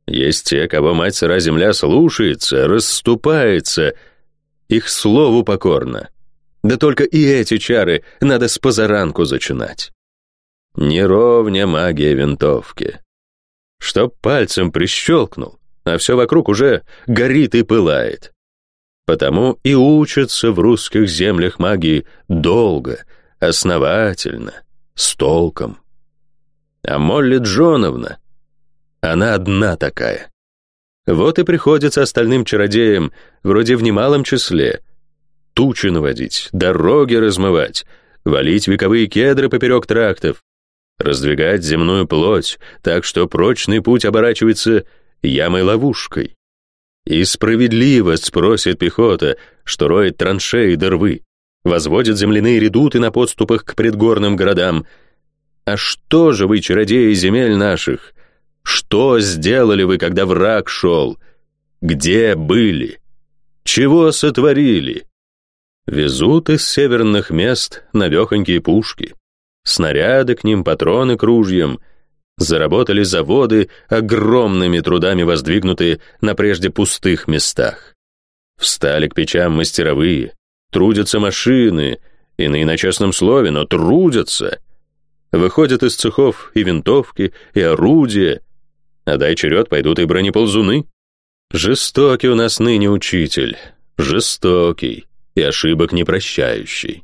Есть те, кого мать сыра земля слушается, расступается, их слову покорно. Да только и эти чары надо с позаранку зачинать. Не ровня магия винтовки. Чтоб пальцем прищелкнул, а все вокруг уже горит и пылает. Потому и учатся в русских землях магии долго, основательно, с толком. А Молли Джоновна, она одна такая. Вот и приходится остальным чародеям, вроде в немалом числе, тучи наводить, дороги размывать, валить вековые кедры поперек трактов, раздвигать земную плоть так, что прочный путь оборачивается ямой-ловушкой. И справедливо спросит пехота, что роет траншеи до рвы, возводит земляные редуты на подступах к предгорным городам. А что же вы, чародеи земель наших, что сделали вы, когда враг шел? Где были? Чего сотворили? Везут из северных мест навехонькие пушки, снаряды к ним, патроны к ружьям. Заработали заводы, огромными трудами воздвигнутые на прежде пустых местах. Встали к печам мастеровые, трудятся машины, иные на честном слове, но трудятся. Выходят из цехов и винтовки, и орудия, а дай черед, пойдут и бронеползуны. Жестокий у нас ныне учитель, жестокий и ошибок не прощающий.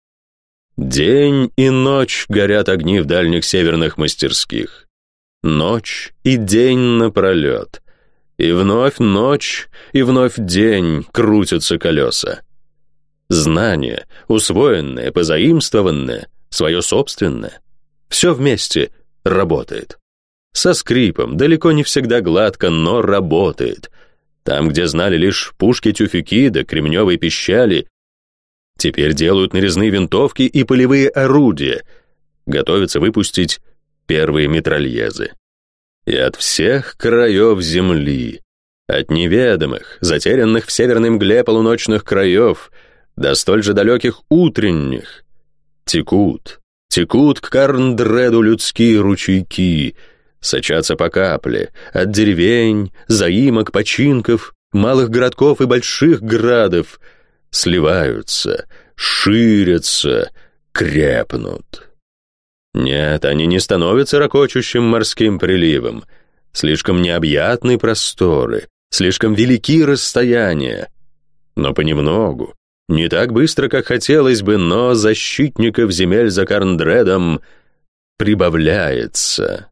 День и ночь горят огни в дальних северных мастерских. Ночь и день напролет. И вновь ночь, и вновь день крутятся колеса. Знание, усвоенное, позаимствованное, свое собственное, все вместе работает. Со скрипом, далеко не всегда гладко, но работает. Там, где знали лишь пушки-тюфяки да кремневые пищали, теперь делают нарезные винтовки и полевые орудия, готовятся выпустить первые митральезы. И от всех краев земли, от неведомых, затерянных в северной мгле полуночных краев, до столь же далеких утренних, текут к Карндреду людские ручейки, сочатся по капле, от деревень, заимок, починков, малых городков и больших градов, сливаются, ширятся, крепнут. Нет, они не становятся рокочущим морским приливом. Слишком необъятны просторы, слишком велики расстояния. Но понемногу, не так быстро, как хотелось бы, но защитников земель за Карндредом прибавляется.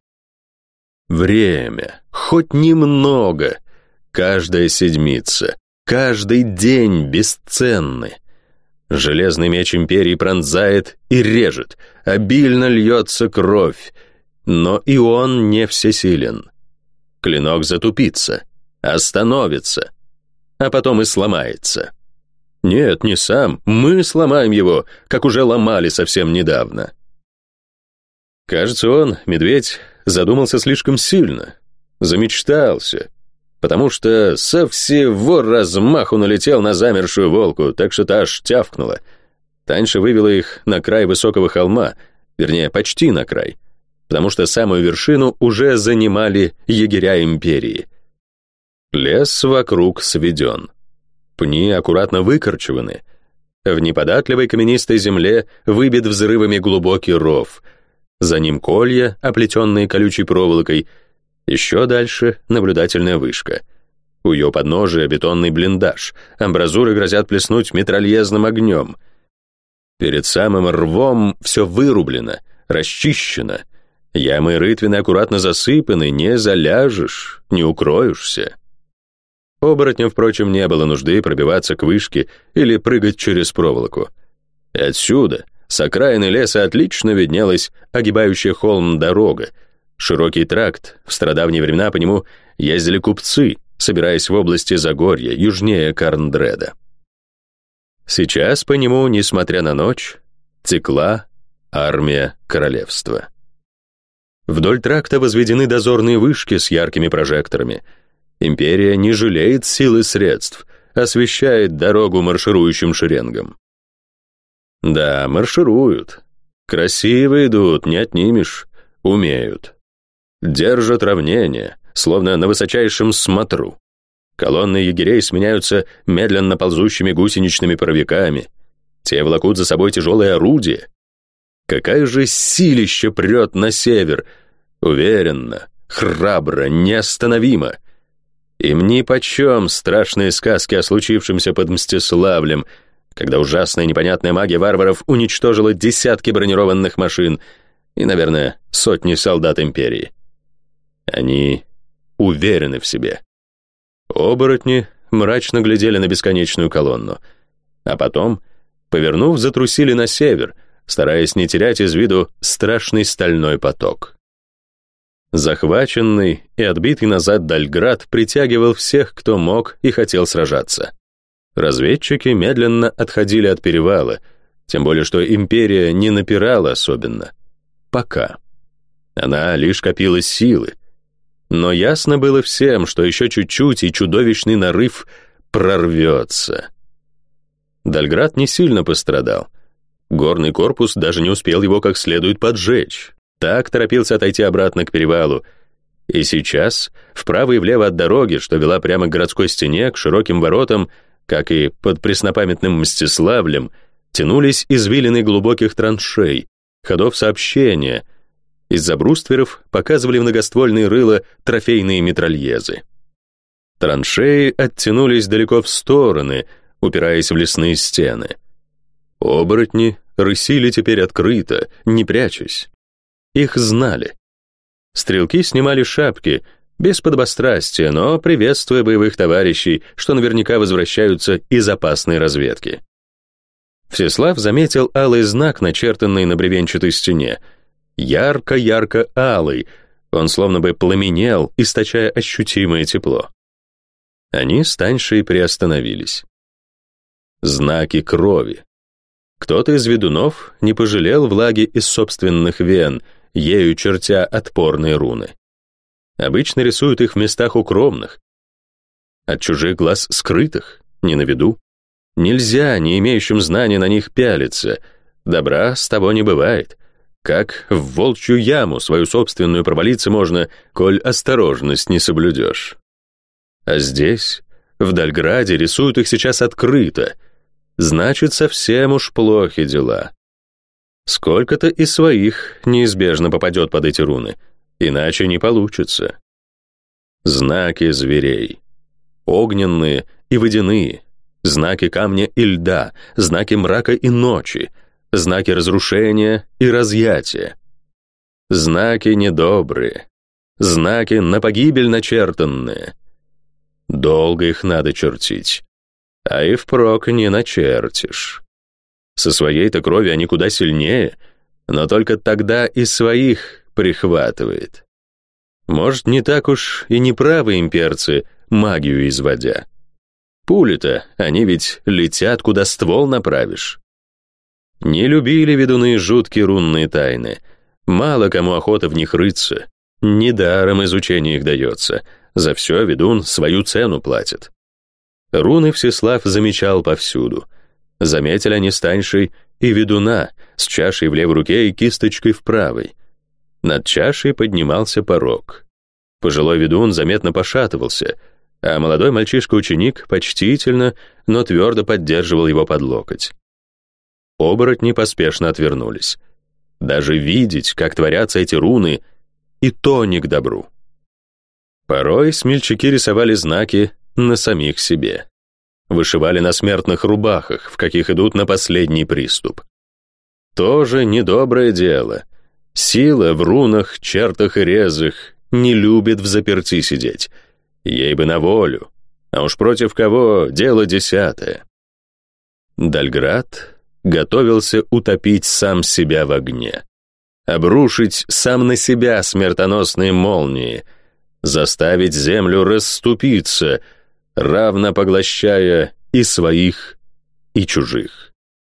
Время, хоть немного, каждая седмица, каждый день бесценны. Железный меч империи пронзает и режет, обильно льется кровь, но и он не всесилен. Клинок затупится, остановится, а потом и сломается. Нет, не сам, мы сломаем его, как уже ломали совсем недавно. Кажется, он, медведь, задумался слишком сильно, замечтался, потому что со всего размаху налетел на замершую волку, так что та аж тявкнула. Таньша вывела их на край высокого холма, вернее, почти на край, потому что самую вершину уже занимали егеря империи. Лес вокруг сведен. Пни аккуратно выкорчеваны. В неподатливой каменистой земле выбит взрывами глубокий ров. За ним колья, оплетенные колючей проволокой. Еще дальше наблюдательная вышка. У ее подножия бетонный блиндаж. Амбразуры грозят плеснуть митральезным огнем. Перед самым рвом все вырублено, расчищено. Ямы и рытвины аккуратно засыпаны, не заляжешь, не укроешься. Оборотням, впрочем, не было нужды пробиваться к вышке или прыгать через проволоку. И отсюда, с окраины леса, отлично виднелась огибающая холм дорога, широкий тракт, в стародавние времена по нему ездили купцы, собираясь в области Загорья, южнее Карндреда. Сейчас по нему, несмотря на ночь, текла армия королевства. Вдоль тракта возведены дозорные вышки с яркими прожекторами. Империя не жалеет сил и средств, освещает дорогу марширующим шеренгам. Да, маршируют. Красиво идут, не отнимешь, умеют. Держат равнение, словно на высочайшем смотру. Колонны егерей сменяются медленно ползущими гусеничными паровиками. Те влакут за собой тяжелые орудия. Какая же силища прет на север! Уверенно, храбро, неостановимо. Им нипочем страшные сказки о случившемся под Мстиславлем, когда ужасная непонятная магия варваров уничтожила десятки бронированных машин и, наверное, сотни солдат империи. Они уверены в себе. Оборотни мрачно глядели на бесконечную колонну, а потом, повернув, затрусили на север, стараясь не терять из виду страшный стальной поток. Захваченный и отбитый назад Дальград притягивал всех, кто мог и хотел сражаться. Разведчики медленно отходили от перевала, тем более что империя не напирала особенно. Пока. Она лишь копила силы. Но ясно было всем, что еще чуть-чуть, и чудовищный нарыв прорвется. Дальград не сильно пострадал. Горный корпус даже не успел его как следует поджечь. Так торопился отойти обратно к перевалу. И сейчас, вправо и влево от дороги, что вела прямо к городской стене, к широким воротам, как и под преснопамятным Мстиславлем, тянулись извилины глубоких траншей, ходов сообщения. Из-за брустверов показывали многоствольные рыла трофейные митральезы. Траншеи оттянулись далеко в стороны, упираясь в лесные стены. Оборотни рысили теперь открыто, не прячась. Их знали. Стрелки снимали шапки, без подобострастия, но приветствуя боевых товарищей, что наверняка возвращаются из опасной разведки. Всеслав заметил алый знак, начертанный на бревенчатой стене. Ярко-ярко алый, он словно бы пламенел, источая ощутимое тепло. Они с Таньшей приостановились. Знаки крови. Кто-то из ведунов не пожалел влаги из собственных вен, ею чертя отпорные руны. Обычно рисуют их в местах укромных, от чужих глаз скрытых, не на виду. Нельзя, не имеющим знания, на них пялиться. Добра с того не бывает. Как в волчью яму свою собственную провалиться можно, коль осторожность не соблюдешь. А здесь, в Дальграде, рисуют их сейчас открыто. Значит, совсем уж плохи дела. Сколько-то и своих неизбежно попадет под эти руны, иначе не получится. Знаки зверей. Огненные и водяные. Знаки камня и льда, знаки мрака и ночи, знаки разрушения и разъятия. Знаки недобрые, знаки на погибель начертанные. Долго их надо чертить, а и впрок не начертишь. Со своей-то крови они куда сильнее, но только тогда и своих прихватывает. Может, не так уж и неправы имперцы, магию изводя. Пули-то, они ведь летят, куда ствол направишь. Не любили ведуны жуткие рунные тайны. Мало кому охота в них рыться. Недаром изучение их дается. За все ведун свою цену платит. Руны Всеслав замечал повсюду. Заметили они с Таньшей и ведуна с чашей в левой руке и кисточкой в правой. Над чашей поднимался порог. Пожилой ведун заметно пошатывался, а молодой мальчишка-ученик почтительно, но твердо поддерживал его под локоть. Оборотни поспешно отвернулись. Даже видеть, как творятся эти руны, и то не к добру. Порой смельчаки рисовали знаки на самих себе. Вышивали на смертных рубахах, в каких идут на последний приступ. Тоже недоброе дело. Сила в рунах, чертах и резах не любит взаперти сидеть. Ей бы на волю, а уж против кого дело десятое. Дальград готовился утопить сам себя в огне, обрушить сам на себя смертоносные молнии, заставить землю расступиться, равно поглощая и своих, и чужих.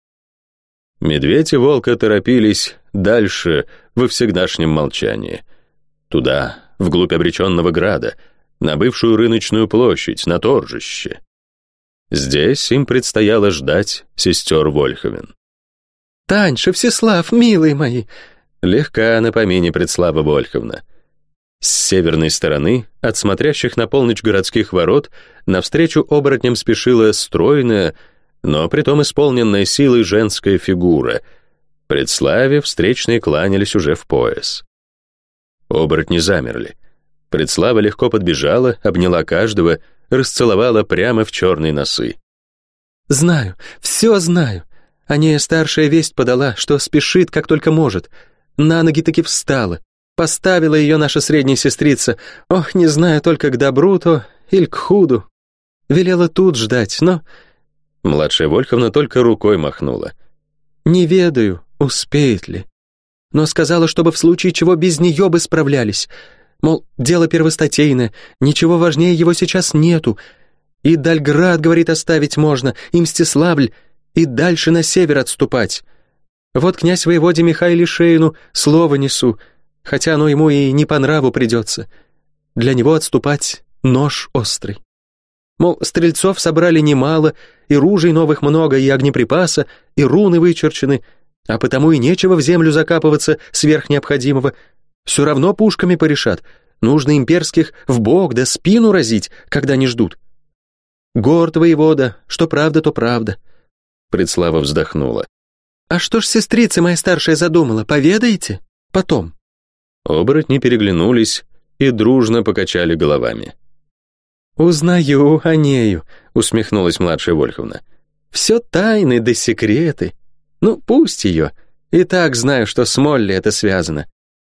Медведь и волк торопились дальше во всегдашнем молчании. Туда, вглубь обреченного града, на бывшую рыночную площадь, на торжище. Здесь им предстояло ждать сестер Вольховен. «Таньша, Всеслав, милые мои!» Легка на помине Предслава Вольховна. С северной стороны, от смотрящих на полночь городских ворот, навстречу оборотням спешила стройная, но притом исполненная силой женская фигура. Предславе встречные кланялись уже в пояс. Оборотни замерли. Предслава легко подбежала, обняла каждого, расцеловала прямо в черные носы. «Знаю, все знаю. Анея старшая весть подала, что спешит, как только может. На ноги таки встала. Поставила ее наша средняя сестрица. Ох, не знаю, только к добру то или к худу. Велела тут ждать, но...» Младшая Вольховна только рукой махнула. «Не ведаю, успеет ли. Но сказала, чтобы в случае чего без нее бы справлялись. Мол, дело первостатейное, ничего важнее его сейчас нету. И Дальград, говорит, оставить можно, и Мстиславль, и дальше на север отступать. Вот князь воеводе Михаиле Шейну слово несу, хотя оно ему и не по нраву придется. Для него отступать нож острый. Мол, стрельцов собрали немало, и ружей новых много, и огнеприпаса, и руны вычерчены, а потому и нечего в землю закапываться сверх необходимого. Все равно пушками порешат. Нужно имперских в бок да спину разить, когда не ждут. Горд воевода, что правда, то правда». Предслава вздохнула. «А что ж сестрица моя старшая задумала, поведаете? Потом». Оборотни переглянулись и дружно покачали головами. «Узнаю Анею», — усмехнулась младшая Вольховна. «Все тайны да секреты. Ну, пусть ее. И так знаю, что с Молли это связано.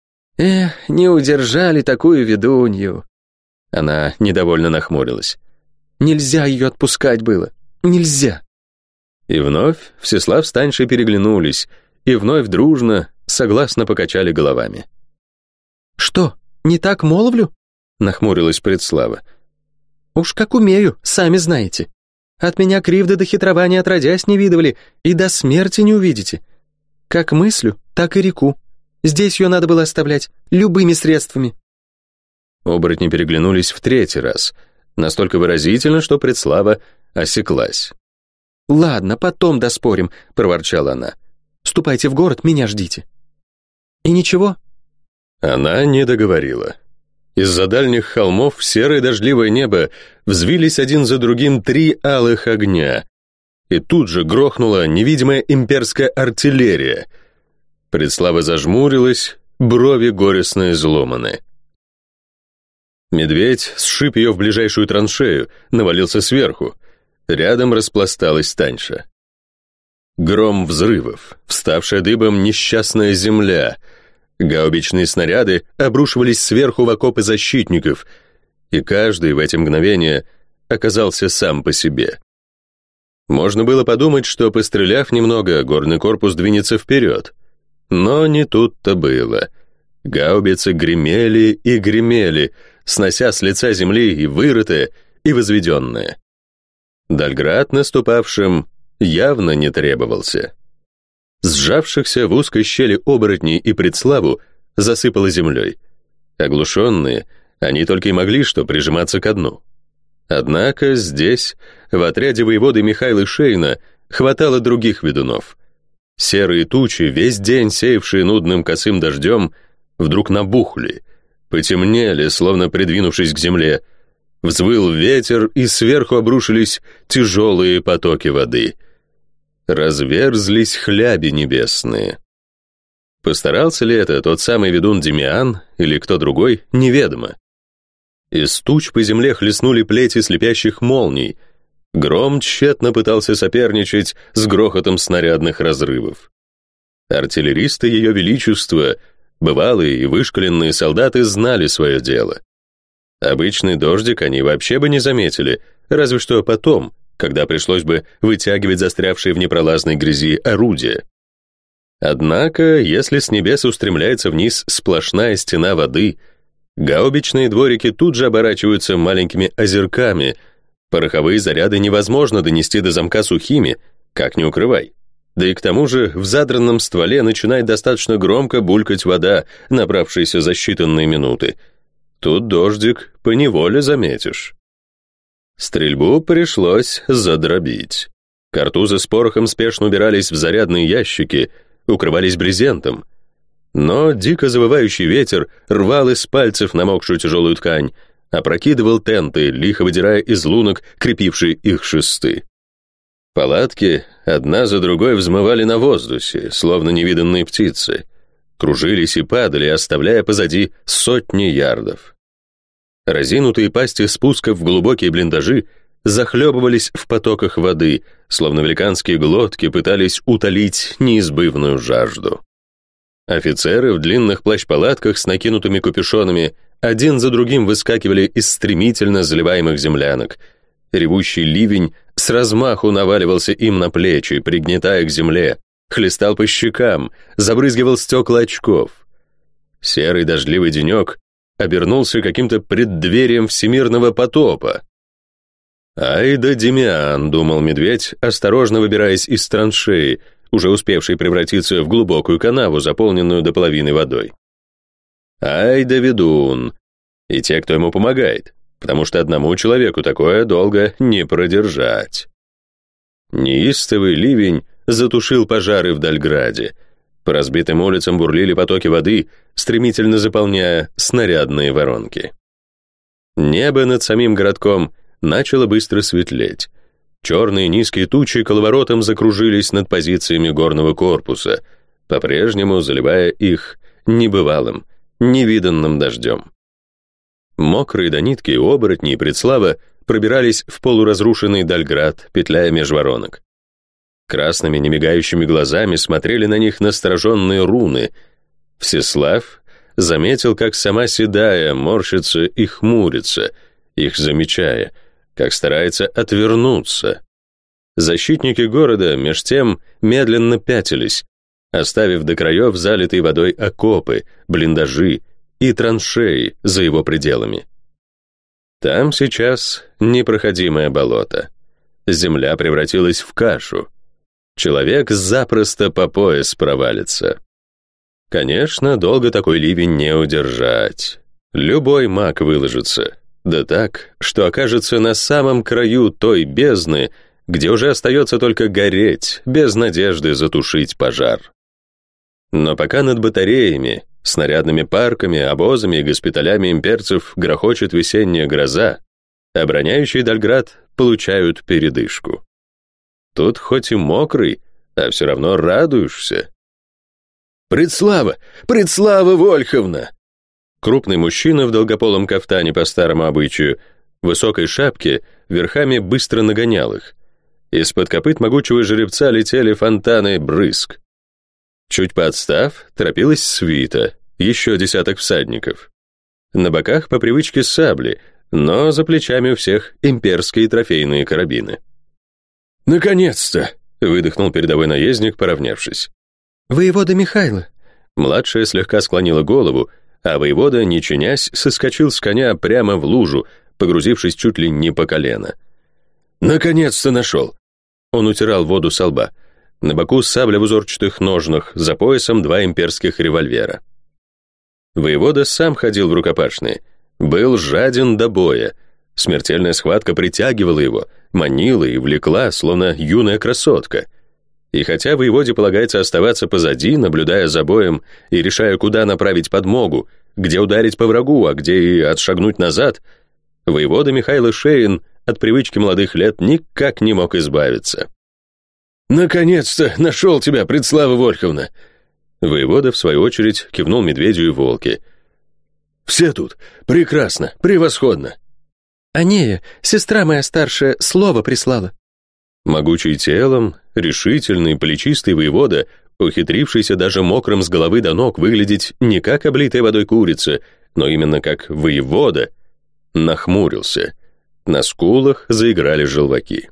Не удержали такую ведунью». Она недовольно нахмурилась. «Нельзя ее отпускать было. Нельзя». И вновь Всеслав с Таньшей переглянулись, и вновь дружно, согласно покачали головами. «Что, не так молвлю?» — нахмурилась Предслава. «Уж как умею, сами знаете. От меня кривды до хитрования отродясь не видывали, и до смерти не увидите. Как мыслю, так и реку. Здесь ее надо было оставлять, любыми средствами». Оборотни переглянулись в третий раз, настолько выразительно, что Предслава осеклась. «Ладно, потом доспорим», — проворчала она. «Ступайте в город, меня ждите». «И ничего?» Она не договорила. Из-за дальних холмов в серое дождливое небо взвились один за другим 3 алых огня, и тут же грохнула невидимая имперская артиллерия. Предслава зажмурилась, брови горестно изломаны. Медведь сшиб ее в ближайшую траншею, навалился сверху. Рядом распласталась Таньша. Гром взрывов, вставшая дыбом несчастная земля. Гаубичные снаряды обрушивались сверху в окопы защитников, и каждый в эти мгновения оказался сам по себе. Можно было подумать, что, постреляв немного, горный корпус двинется вперед. Но не тут-то было. Гаубицы гремели и гремели, снося с лица земли и вырытое, и возведенное. Дальград наступавшим явно не требовался. Сжавшихся в узкой щели оборотней и Предславу засыпало землей. Оглушенные, они только и могли что прижиматься ко дну. Однако здесь, в отряде воеводы Михаила Шейна, хватало других ведунов. Серые тучи, весь день сеявшие нудным косым дождем, вдруг набухли, потемнели, словно придвинувшись к земле. Взвыл ветер, и сверху обрушились тяжелые потоки воды. Разверзлись хляби небесные. Постарался ли это тот самый ведун Демиан или кто другой, неведомо. Из туч по земле хлестнули плети слепящих молний. Гром тщетно пытался соперничать с грохотом снарядных разрывов. Артиллеристы Ее Величества, бывалые и вышколенные солдаты, знали свое дело. Обычный дождик они вообще бы не заметили, разве что потом, когда пришлось бы вытягивать застрявшие в непролазной грязи орудия. Однако, если с небес устремляется вниз сплошная стена воды, гаубичные дворики тут же оборачиваются маленькими озерками, пороховые заряды невозможно донести до замка сухими, как ни укрывай. Да и к тому же в задранном стволе начинает достаточно громко булькать вода, набравшаяся за считанные минуты. Тут дождик поневоле заметишь. Стрельбу пришлось задробить. Картузы с порохом спешно убирались в зарядные ящики, укрывались брезентом. Но дико завывающий ветер рвал из пальцев намокшую тяжелую ткань, опрокидывал тенты, лихо выдирая из лунок крепившие их шесты. Палатки одна за другой взмывали на воздухе, словно невиданные птицы, кружились и падали, оставляя позади сотни ярдов. Разинутые пасти спусков в глубокие блиндажи захлебывались в потоках воды, словно великанские глотки пытались утолить неизбывную жажду. Офицеры в длинных плащ-палатках с накинутыми капюшонами один за другим выскакивали из стремительно заливаемых землянок. Ревущий ливень с размаху наваливался им на плечи, пригнетая к земле, хлестал по щекам, забрызгивал стекла очков. Серый дождливый денек обернулся каким-то преддверием всемирного потопа. «Ай да Демиан», — думал медведь, осторожно выбираясь из траншеи, уже успевшей превратиться в глубокую канаву, заполненную до половины водой. «Ай да ведун», и те, кто ему помогает, потому что одному человеку такое долго не продержать. Неистовый ливень затушил пожары в Дальграде. По разбитым улицам бурлили потоки воды, стремительно заполняя снарядные воронки. Небо над самим городком начало быстро светлеть. Черные низкие тучи коловоротом закружились над позициями горного корпуса, по-прежнему заливая их небывалым, невиданным дождем. Мокрые до нитки оборотни и Предслава пробирались в полуразрушенный Дальград, петляя меж воронок. Красными немигающими глазами смотрели на них настороженные руны. Всеслав заметил, как сама Седая морщится и хмурится, их замечая, как старается отвернуться. Защитники города меж тем медленно пятились, оставив до краев залитые водой окопы, блиндажи и траншеи за его пределами. Там сейчас непроходимое болото. Земля превратилась в кашу. Человек запросто по пояс провалится. Конечно, долго такой ливень не удержать. Любой маг выложится, да так, что окажется на самом краю той бездны, где уже остается только гореть, без надежды затушить пожар. Но пока над батареями, снарядными парками, обозами и госпиталями имперцев грохочет весенняя гроза, обороняющие Дальград получают передышку. Тут хоть и мокрый, а все равно радуешься. «Предслава! Предслава Вольховна!» Крупный мужчина в долгополом кафтане по старому обычаю, в высокой шапке, верхами быстро нагонял их. Из-под копыт могучего жеребца летели фонтаны брызг. Чуть поотстав, торопилась свита, еще десяток всадников. На боках по привычке сабли, но за плечами у всех имперские трофейные карабины. «Наконец-то!» — выдохнул передовой наездник, поравнявшись. «Воевода Михайло!» Младшая слегка склонила голову, а воевода, не чинясь, соскочил с коня прямо в лужу, погрузившись чуть ли не по колено. «Наконец-то нашел!» Он утирал воду со лба. На боку сабля в узорчатых ножнах, за поясом 2 имперских револьвера. Воевода сам ходил в рукопашные, был жаден до боя. Смертельная схватка притягивала его, манила и влекла, словно юная красотка. И хотя воеводе полагается оставаться позади, наблюдая за боем и решая, куда направить подмогу, где ударить по врагу, а где и отшагнуть назад, воевода Михайло Шеин от привычки молодых лет никак не мог избавиться. «Наконец-то нашел тебя, Предслава Вольховна!» Воевода, в свою очередь, кивнул медведю и волке. «Все тут. Прекрасно, превосходно!» «Анея, сестра моя старшая, слово прислала». Могучий телом, решительный, плечистый воевода, ухитрившийся даже мокрым с головы до ног выглядеть не как облитая водой курица, но именно как воевода, нахмурился. На скулах заиграли желваки.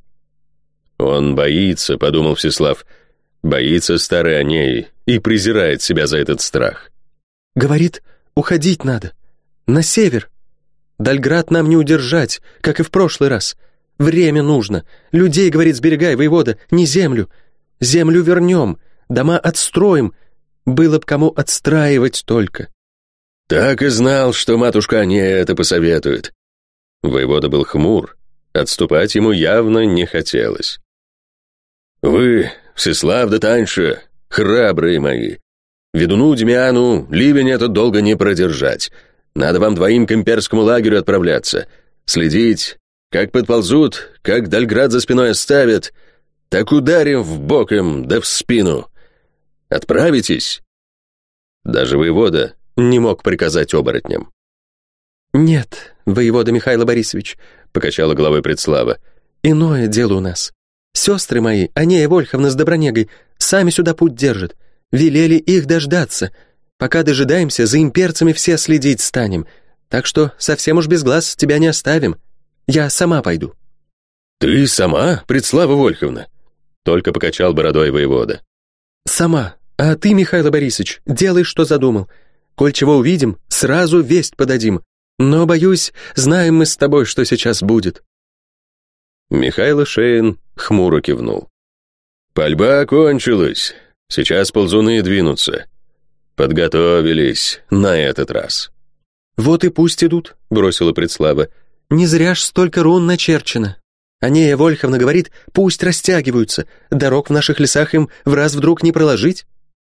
«Он боится», — подумал Всеслав, — «боится старой Анеи и презирает себя за этот страх». «Говорит, уходить надо. На север. Дальград нам не удержать, как и в прошлый раз. Время нужно. Людей, говорит, сберегай, воевода, не землю. Землю вернем, дома отстроим. Было б кому отстраивать только». «Так и знал, что матушка Анея это посоветует». Воевода был хмур, отступать ему явно не хотелось. «Вы, Всеслав да Таньша, храбрые мои, Ведуну Демиану ливень этот долго не продержать. Надо вам двоим к имперскому лагерю отправляться. Следить, как подползут, как Дальград за спиной оставят, так ударим в бок им да в спину. Отправитесь?» Даже воевода не мог приказать оборотням. «Нет, воевода Михаил Борисович», — покачала головой Предслава, — «иное дело у нас. Сестры мои, Анея Вольховна с Добронегой, сами сюда путь держат. Велели их дождаться. Пока дожидаемся, за имперцами все следить станем. Так что совсем уж без глаз тебя не оставим. Я сама пойду». «Ты сама, Предслава Вольховна?» — только покачал бородой воевода. «Сама. А ты, Михаил Борисович, делай, что задумал. Коль чего увидим, сразу весть подадим. Но, боюсь, знаем мы с тобой, что сейчас будет». Михаил Шейн хмуро кивнул. «Пальба окончилась. Сейчас ползуны двинутся. Подготовились на этот раз». «Вот и пусть идут», — бросила Предслава. «Не зря ж столько рун начерчено. Анея Вольховна говорит, пусть растягиваются. Дорог в наших лесах им в раз вдруг не проложить».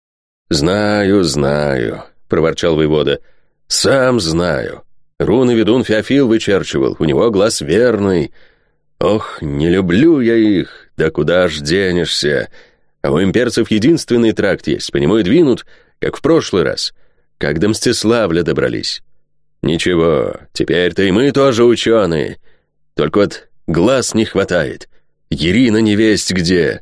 «Знаю», — проворчал воевода. «Сам знаю. Руны ведун Феофил вычерчивал, у него глаз верный. Ох, не люблю я их, да куда ж денешься. А у имперцев единственный тракт есть, по нему и двинут, как в прошлый раз, как до Мстиславля добрались. Ничего, теперь-то и мы тоже ученые. Только вот глаз не хватает. Ирина невесть где».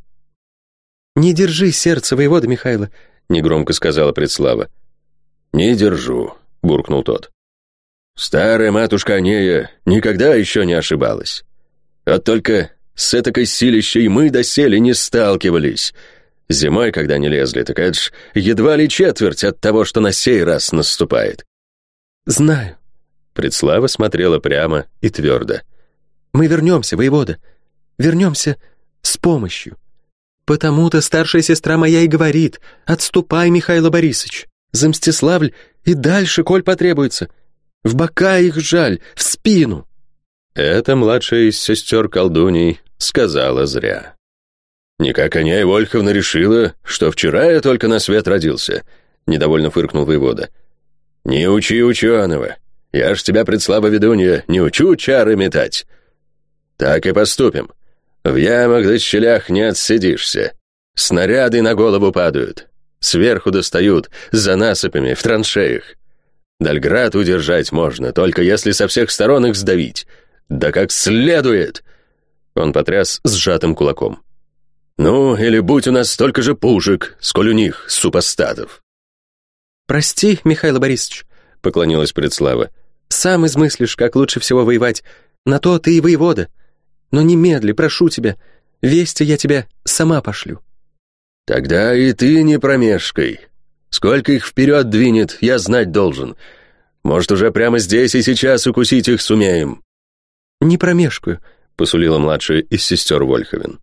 «Не держи сердце воевода Михаила», — негромко сказала Предслава. «Не держу», — буркнул тот. «Старая матушка Анея никогда еще не ошибалась. Вот только с этакой силищей мы доселе не сталкивались. Зимой, когда не лезли, так это ж едва ли четверть от того, что на сей раз наступает». «Знаю». Предслава смотрела прямо и твердо. «Мы вернемся, воевода. Вернемся с помощью. Потому-то старшая сестра моя и говорит, отступай, Михаил Борисович, за Мстиславль и дальше, коль потребуется. В бока их жаль, в спину». Это младшая из сестер колдуней сказала зря. «Никак Анея Вольховна решила, что вчера я только на свет родился», — недовольно фыркнул воевода. «Не учи ученого. Я ж тебя, Предслава ведунья, не учу чары метать. Так и поступим. В ямах да щелях не отсидишься. Снаряды на голову падают. Сверху достают, за насыпями, в траншеях. Дальград удержать можно, только если со всех сторон их сдавить. Да как следует!» Он потряс сжатым кулаком. «Ну, или будь у нас столько же пушек, сколь у них, супостатов». «Прости, Михаил Борисович», — поклонилась Предслава. «Сам измыслишь, как лучше всего воевать. На то ты и воевода. Но немедли, прошу тебя, вести я тебя сама пошлю». «Тогда и ты не промешкай. Сколько их вперед двинет, я знать должен. Может, уже прямо здесь и сейчас укусить их сумеем». «Не промешкаю», — посулила младшая из сестер Вольховен.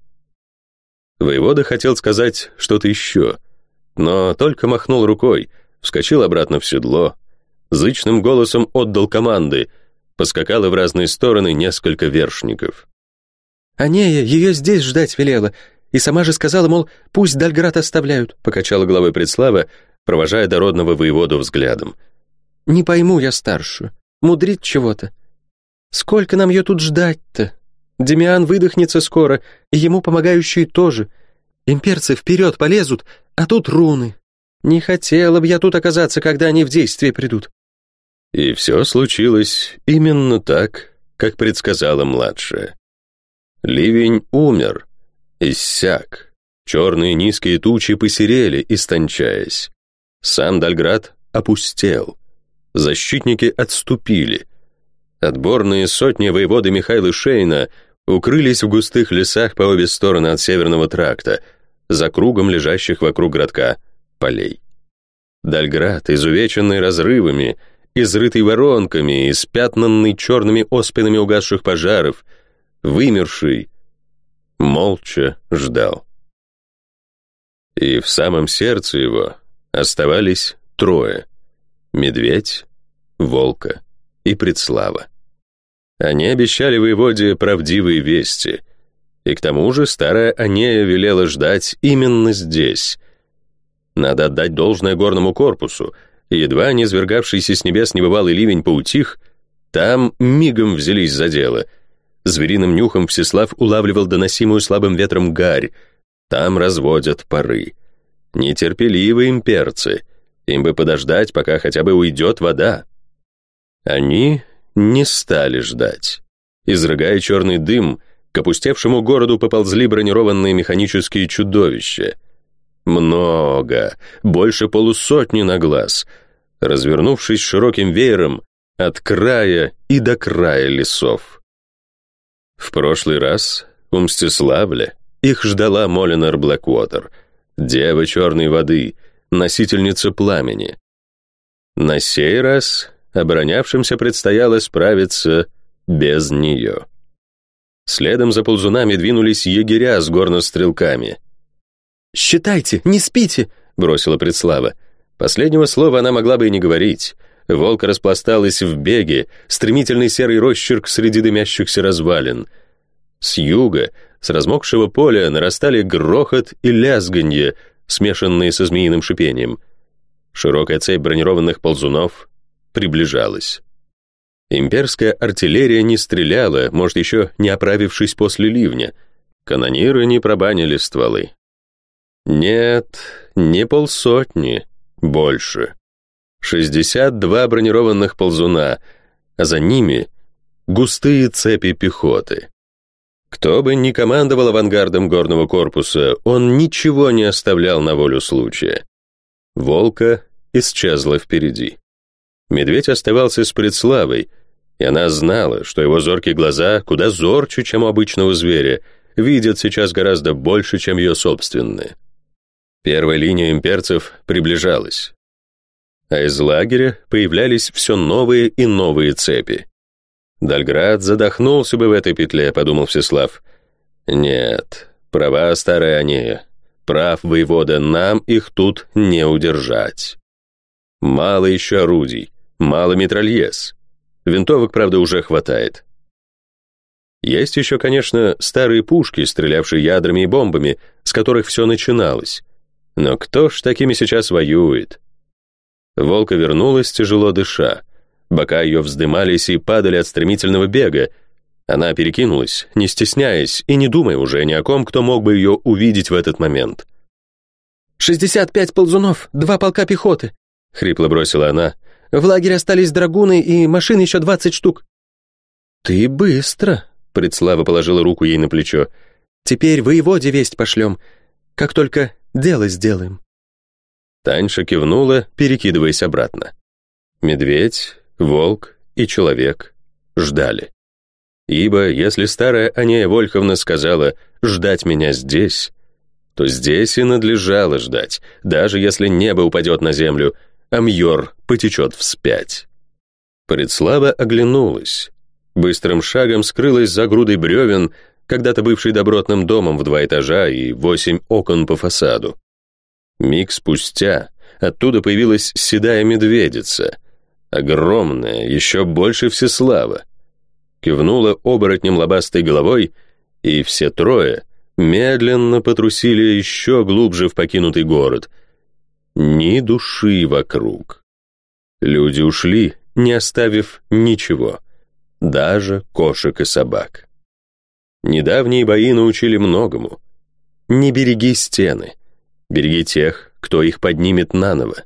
Воевода хотел сказать что-то еще, но только махнул рукой, вскочил обратно в седло, зычным голосом отдал команды, поскакало в разные стороны несколько вершников. «Анея ее здесь ждать велела, и сама же сказала, мол, пусть Дальград оставляют», — покачала головой Предслава, провожая дородного воеводу взглядом. «Не пойму я старшую, мудрит чего-то. Сколько нам ее тут ждать-то? Демиан выдохнется скоро, и ему помогающие тоже. Имперцы вперед полезут, а тут руны. Не хотела бы я тут оказаться, когда они в действие придут». И все случилось именно так, как предсказала младшая. Ливень умер, иссяк. Черные низкие тучи посерели, истончаясь. Сам Дальград опустел. Защитники отступили. Отборные сотни воеводы Михаила Шейна укрылись в густых лесах по обе стороны от Северного тракта, за кругом лежащих вокруг городка полей. Дальград, изувеченный разрывами, изрытый воронками, испятнанный черными оспинами угасших пожаров, вымерший, молча ждал. И в самом сердце его оставались трое — Медведь, Волка и Предслава. Они обещали воеводе правдивые вести, и к тому же старая Анея велела ждать именно здесь. Надо отдать должное горному корпусу. Едва не низвергавшийся с небес небывалый ливень поутих, там мигом взялись за дело. Звериным нюхом Всеслав улавливал доносимую слабым ветром гарь. Там разводят пары. Нетерпеливые имперцы. Им бы подождать, пока хотя бы уйдет вода. Они не стали ждать. Изрыгая черный дым, к опустевшему городу поползли бронированные механические чудовища. Много, больше полусотни на глаз, развернувшись широким веером от края и до края лесов. В прошлый раз у Мстиславля их ждала Молинар Блэквотер, дева черной воды, носительница пламени. На сей раз оборонявшимся предстояло справиться без нее. Следом за ползунами двинулись егеря с горнострелками. «Считайте, не спите!» — бросила Предслава. Последнего слова она могла бы и не говорить. Волк распласталась в беге, стремительный серый росчерк среди дымящихся развалин. С юга, с размокшего поля, нарастали грохот и лязганье, смешанные со змеиным шипением. Широкая цепь бронированных ползунов приближалась. Имперская артиллерия не стреляла, может, еще не оправившись после ливня. Канониры не пробанили стволы. Нет, не полсотни, больше. 62 бронированных ползуна, а за ними густые цепи пехоты. Кто бы ни командовал авангардом горного корпуса, он ничего не оставлял на волю случая. Волка исчезла впереди. Медведь оставался с Предславой, и она знала, что его зоркие глаза куда зорче, чем у обычного зверя, видят сейчас гораздо больше, чем ее собственные. Первая линия имперцев приближалась, а из лагеря появлялись все новые и новые цепи. Дальград задохнулся бы в этой петле, подумал Всеслав. Нет, права старая Анея, прав воевода, нам их тут не удержать. Мало еще орудий, мало митральез. Винтовок, правда, уже хватает. Есть еще, конечно, старые пушки, стрелявшие ядрами и бомбами, с которых все начиналось. Но кто ж такими сейчас воюет? Волка вернулась, тяжело дыша. Бока ее вздымались и падали от стремительного бега. Она перекинулась, не стесняясь и не думая уже ни о ком, кто мог бы ее увидеть в этот момент. 65 ползунов, 2 полка пехоты, — хрипло бросила она. В лагере остались драгуны и машин еще 20 штук. Ты быстро, — Предслава положила руку ей на плечо. Теперь воеводе весть пошлем, как только дело сделаем. Таньша кивнула, перекидываясь обратно. Медведь, волк и человек ждали. Ибо если старая Анея Вольховна сказала «ждать меня здесь», то здесь и надлежало ждать, даже если небо упадет на землю, а Мьор потечет вспять. Предслава оглянулась. Быстрым шагом скрылась за грудой бревен, когда-то бывший добротным домом в 2 этажа и 8 окон по фасаду. Миг спустя оттуда появилась седая медведица, огромная, еще больше Всеслава. Кивнула оборотнем лобастой головой, и все трое медленно потрусили еще глубже в покинутый город. Ни души вокруг. Люди ушли, не оставив ничего, даже кошек и собак. Недавние бои научили многому. Не береги стены, береги тех, кто их поднимет наново.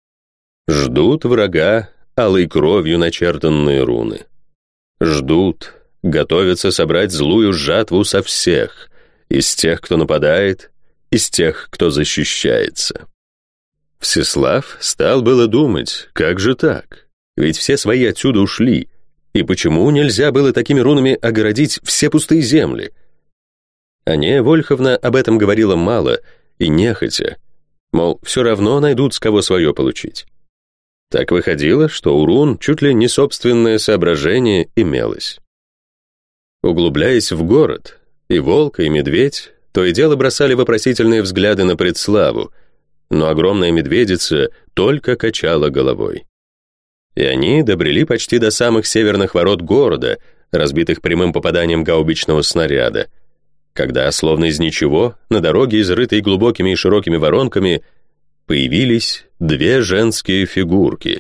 Ждут врага алой кровью начертанные руны. Ждут, готовятся собрать злую жатву со всех, из тех, кто нападает, из тех, кто защищается. Всеслав стал было думать, как же так? Ведь все свои отсюда ушли, и почему нельзя было такими рунами огородить все пустые земли? Анея Вольховна об этом говорила мало и нехотя, мол, все равно найдут с кого свое получить. Так выходило, что у рун чуть ли не собственное соображение имелось. Углубляясь в город, и волк, и медведь то и дело бросали вопросительные взгляды на Предславу, но огромная медведица только качала головой. И они добрели почти до самых северных ворот города, разбитых прямым попаданием гаубичного снаряда, когда, словно из ничего, на дороге, изрытой глубокими и широкими воронками, Появились две женские фигурки.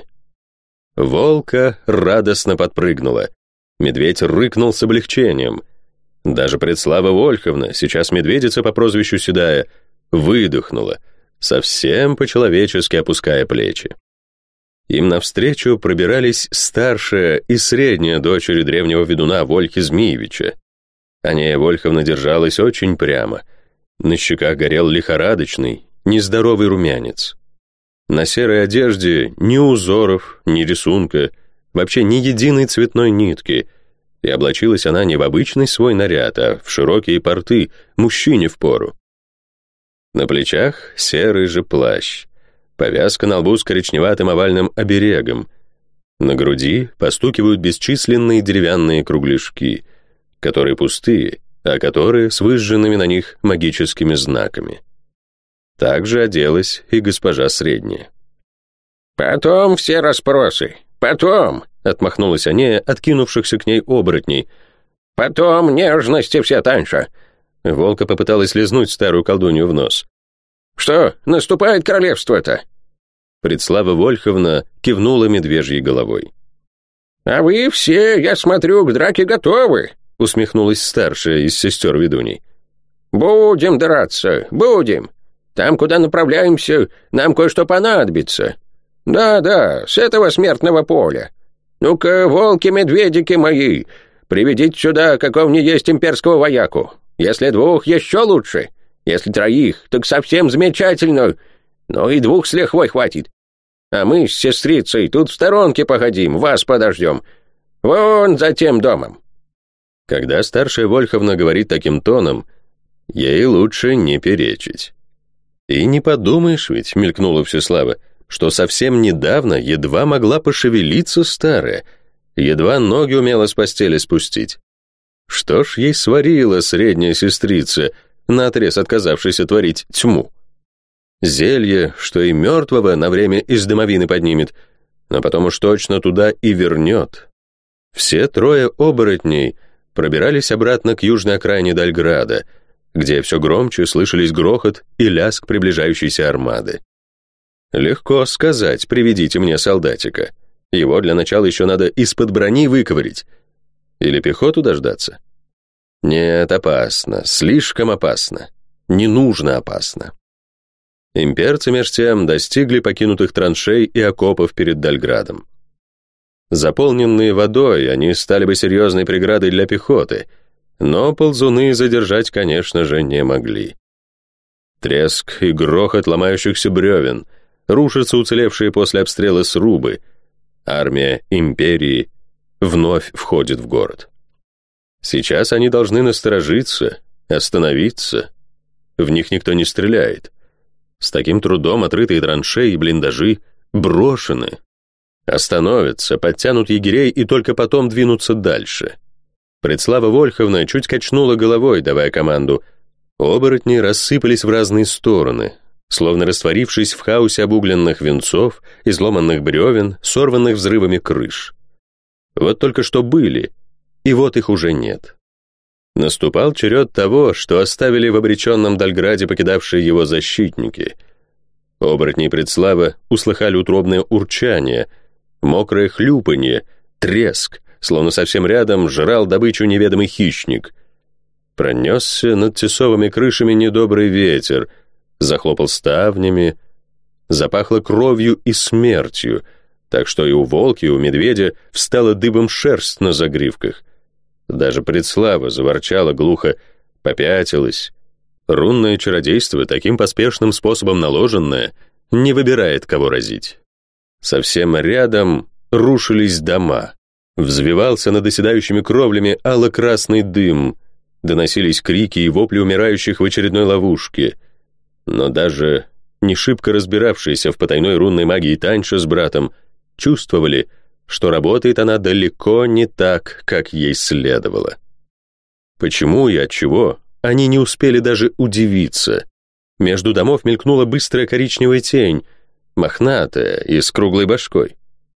Волка радостно подпрыгнула. Медведь рыкнул с облегчением. Даже Предслава Вольховна, сейчас медведица по прозвищу Седая, выдохнула, совсем по-человечески опуская плечи. Им навстречу пробирались старшая и средняя дочери древнего ведуна Вольхи Змеевича. Анея Вольховна держалась очень прямо. На щеках горел лихорадочный, нездоровый румянец. На серой одежде ни узоров, ни рисунка, вообще ни единой цветной нитки, и облачилась она не в обычный свой наряд, а в широкие порты, мужчине впору. На плечах серый же плащ, повязка на лбу с коричневатым овальным оберегом, на груди постукивают бесчисленные деревянные кругляшки, которые пустые, а которые с выжженными на них магическими знаками. Так же оделась и госпожа средняя. «Потом все расспросы, потом!» — отмахнулась Анея, откинувшихся к ней оборотней. «Потом нежности вся таньша!» Волка попыталась лизнуть старую колдунью в нос. «Что, наступает королевство-то?» Предслава Вольховна кивнула медвежьей головой. «А вы все, я смотрю, к драке готовы!» — усмехнулась старшая из сестер ведуней. «Будем драться, будем. Там, куда направляемся, нам кое-что понадобится. Да, с этого смертного поля. Ну-ка, волки-медведики мои, приведите сюда, какого ни есть имперского вояку. Если двух, еще лучше. Если троих, так совсем замечательно. Но и двух с лихвой хватит. А мы с сестрицей тут в сторонке походим, вас подождем. Вон за тем домом». Когда старшая Вольховна говорит таким тоном, ей лучше не перечить. И не подумаешь ведь, мелькнула Всеслава, что совсем недавно едва могла пошевелиться старая, едва ноги умела с постели спустить. Что ж ей сварила средняя сестрица, наотрез отказавшаяся творить тьму? Зелье, что и мертвого на время из дымовины поднимет, но потом уж точно туда и вернет. Все трое оборотней пробирались обратно к южной окраине Дальграда, где все громче слышались грохот и лязг приближающейся армады. Легко сказать: «Приведите мне солдатика». Его для начала еще надо из-под брони выковырить. Или пехоту дождаться? Нет, опасно, слишком опасно. Не нужно опасно. Имперцы меж тем достигли покинутых траншей и окопов перед Дальградом. Заполненные водой, они стали бы серьезной преградой для пехоты, но ползуны задержать, конечно же, не могли. Треск и грохот ломающихся бревен, рушатся уцелевшие после обстрела срубы. Армия империи вновь входит в город. Сейчас они должны насторожиться, остановиться. В них никто не стреляет. С таким трудом отрытые траншеи и блиндажи брошены. Остановятся, подтянут егерей и только потом двинутся дальше. Предслава Вольховна чуть качнула головой, давая команду. Оборотни рассыпались в разные стороны, словно растворившись в хаосе обугленных венцов, изломанных бревен, сорванных взрывами крыш. Вот только что были, и вот их уже нет. Наступал черед того, что оставили в обреченном Дальграде покидавшие его защитники. Оборотни Предслава услыхали утробное урчание, мокрое хлюпанье, треск, словно совсем рядом жрал добычу неведомый хищник. Пронесся над тесовыми крышами недобрый ветер, захлопал ставнями, запахло кровью и смертью, так что и у волка, и у медведя встала дыбом шерсть на загривках. Даже Предслава заворчала глухо, попятилась. Рунное чародейство, таким поспешным способом наложенное, не выбирает, кого разить. Совсем рядом рушились дома. Взвивался над оседающими кровлями ало-красный дым, доносились крики и вопли умирающих в очередной ловушке. Но даже не шибко разбиравшиеся в потайной рунной магии Таньша с братом чувствовали, что работает она далеко не так, как ей следовало. Почему и отчего, они не успели даже удивиться. Между домов мелькнула быстрая коричневая тень, мохнатая и с круглой башкой.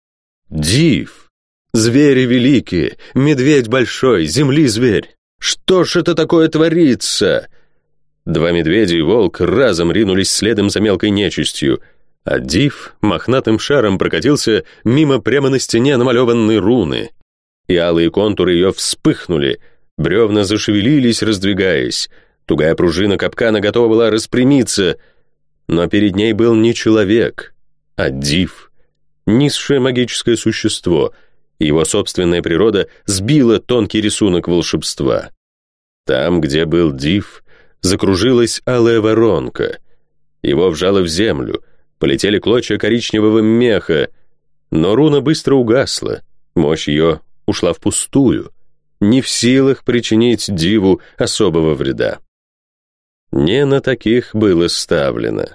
Див! Звери великие, медведь большой, земли зверь! Что ж это такое творится? Два медведя и волк разом ринулись следом за мелкой нечистью. А Див мохнатым шаром прокатился мимо прямо на стене намалеванной руны, и алые контуры ее вспыхнули, бревна зашевелились, раздвигаясь, тугая пружина капкана готова была распрямиться, но перед ней был не человек, а Див, низшее магическое существо, и его собственная природа сбила тонкий рисунок волшебства. Там, где был Див, закружилась алая воронка, его вжало в землю, полетели клочья коричневого меха, но руна быстро угасла, мощь ее ушла впустую, не в силах причинить Диву особого вреда. Не на таких было ставлено.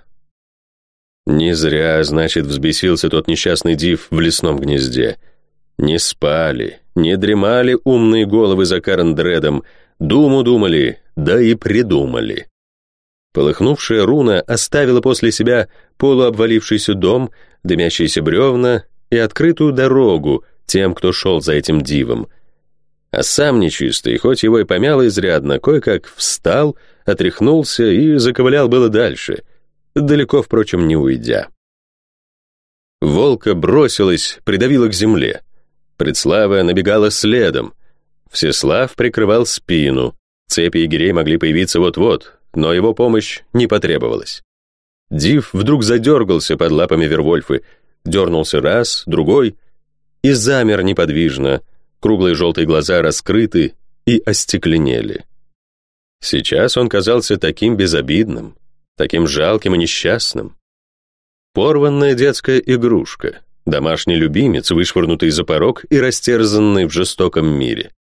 Не зря, значит, взбесился тот несчастный Див в лесном гнезде. Не спали, не дремали умные головы за Карендредом, думу думали, да и придумали. Полыхнувшая руна оставила после себя полуобвалившийся дом, дымящиеся бревна и открытую дорогу тем, кто шел за этим Дивом. А сам нечистый, хоть его и помяло изрядно, кое-как встал, отряхнулся и заковылял было дальше, далеко, впрочем, не уйдя. Волка бросилась, придавила к земле. Предслава набегала следом. Всеслав прикрывал спину. Цепи егерей могли появиться вот-вот, но его помощь не потребовалась. Див вдруг задергался под лапами Вервольфы, дернулся раз, другой и замер неподвижно, круглые желтые глаза раскрыты и остекленели. Сейчас он казался таким безобидным, таким жалким и несчастным. Порванная детская игрушка, домашний любимец, вышвырнутый за порог и растерзанный в жестоком мире.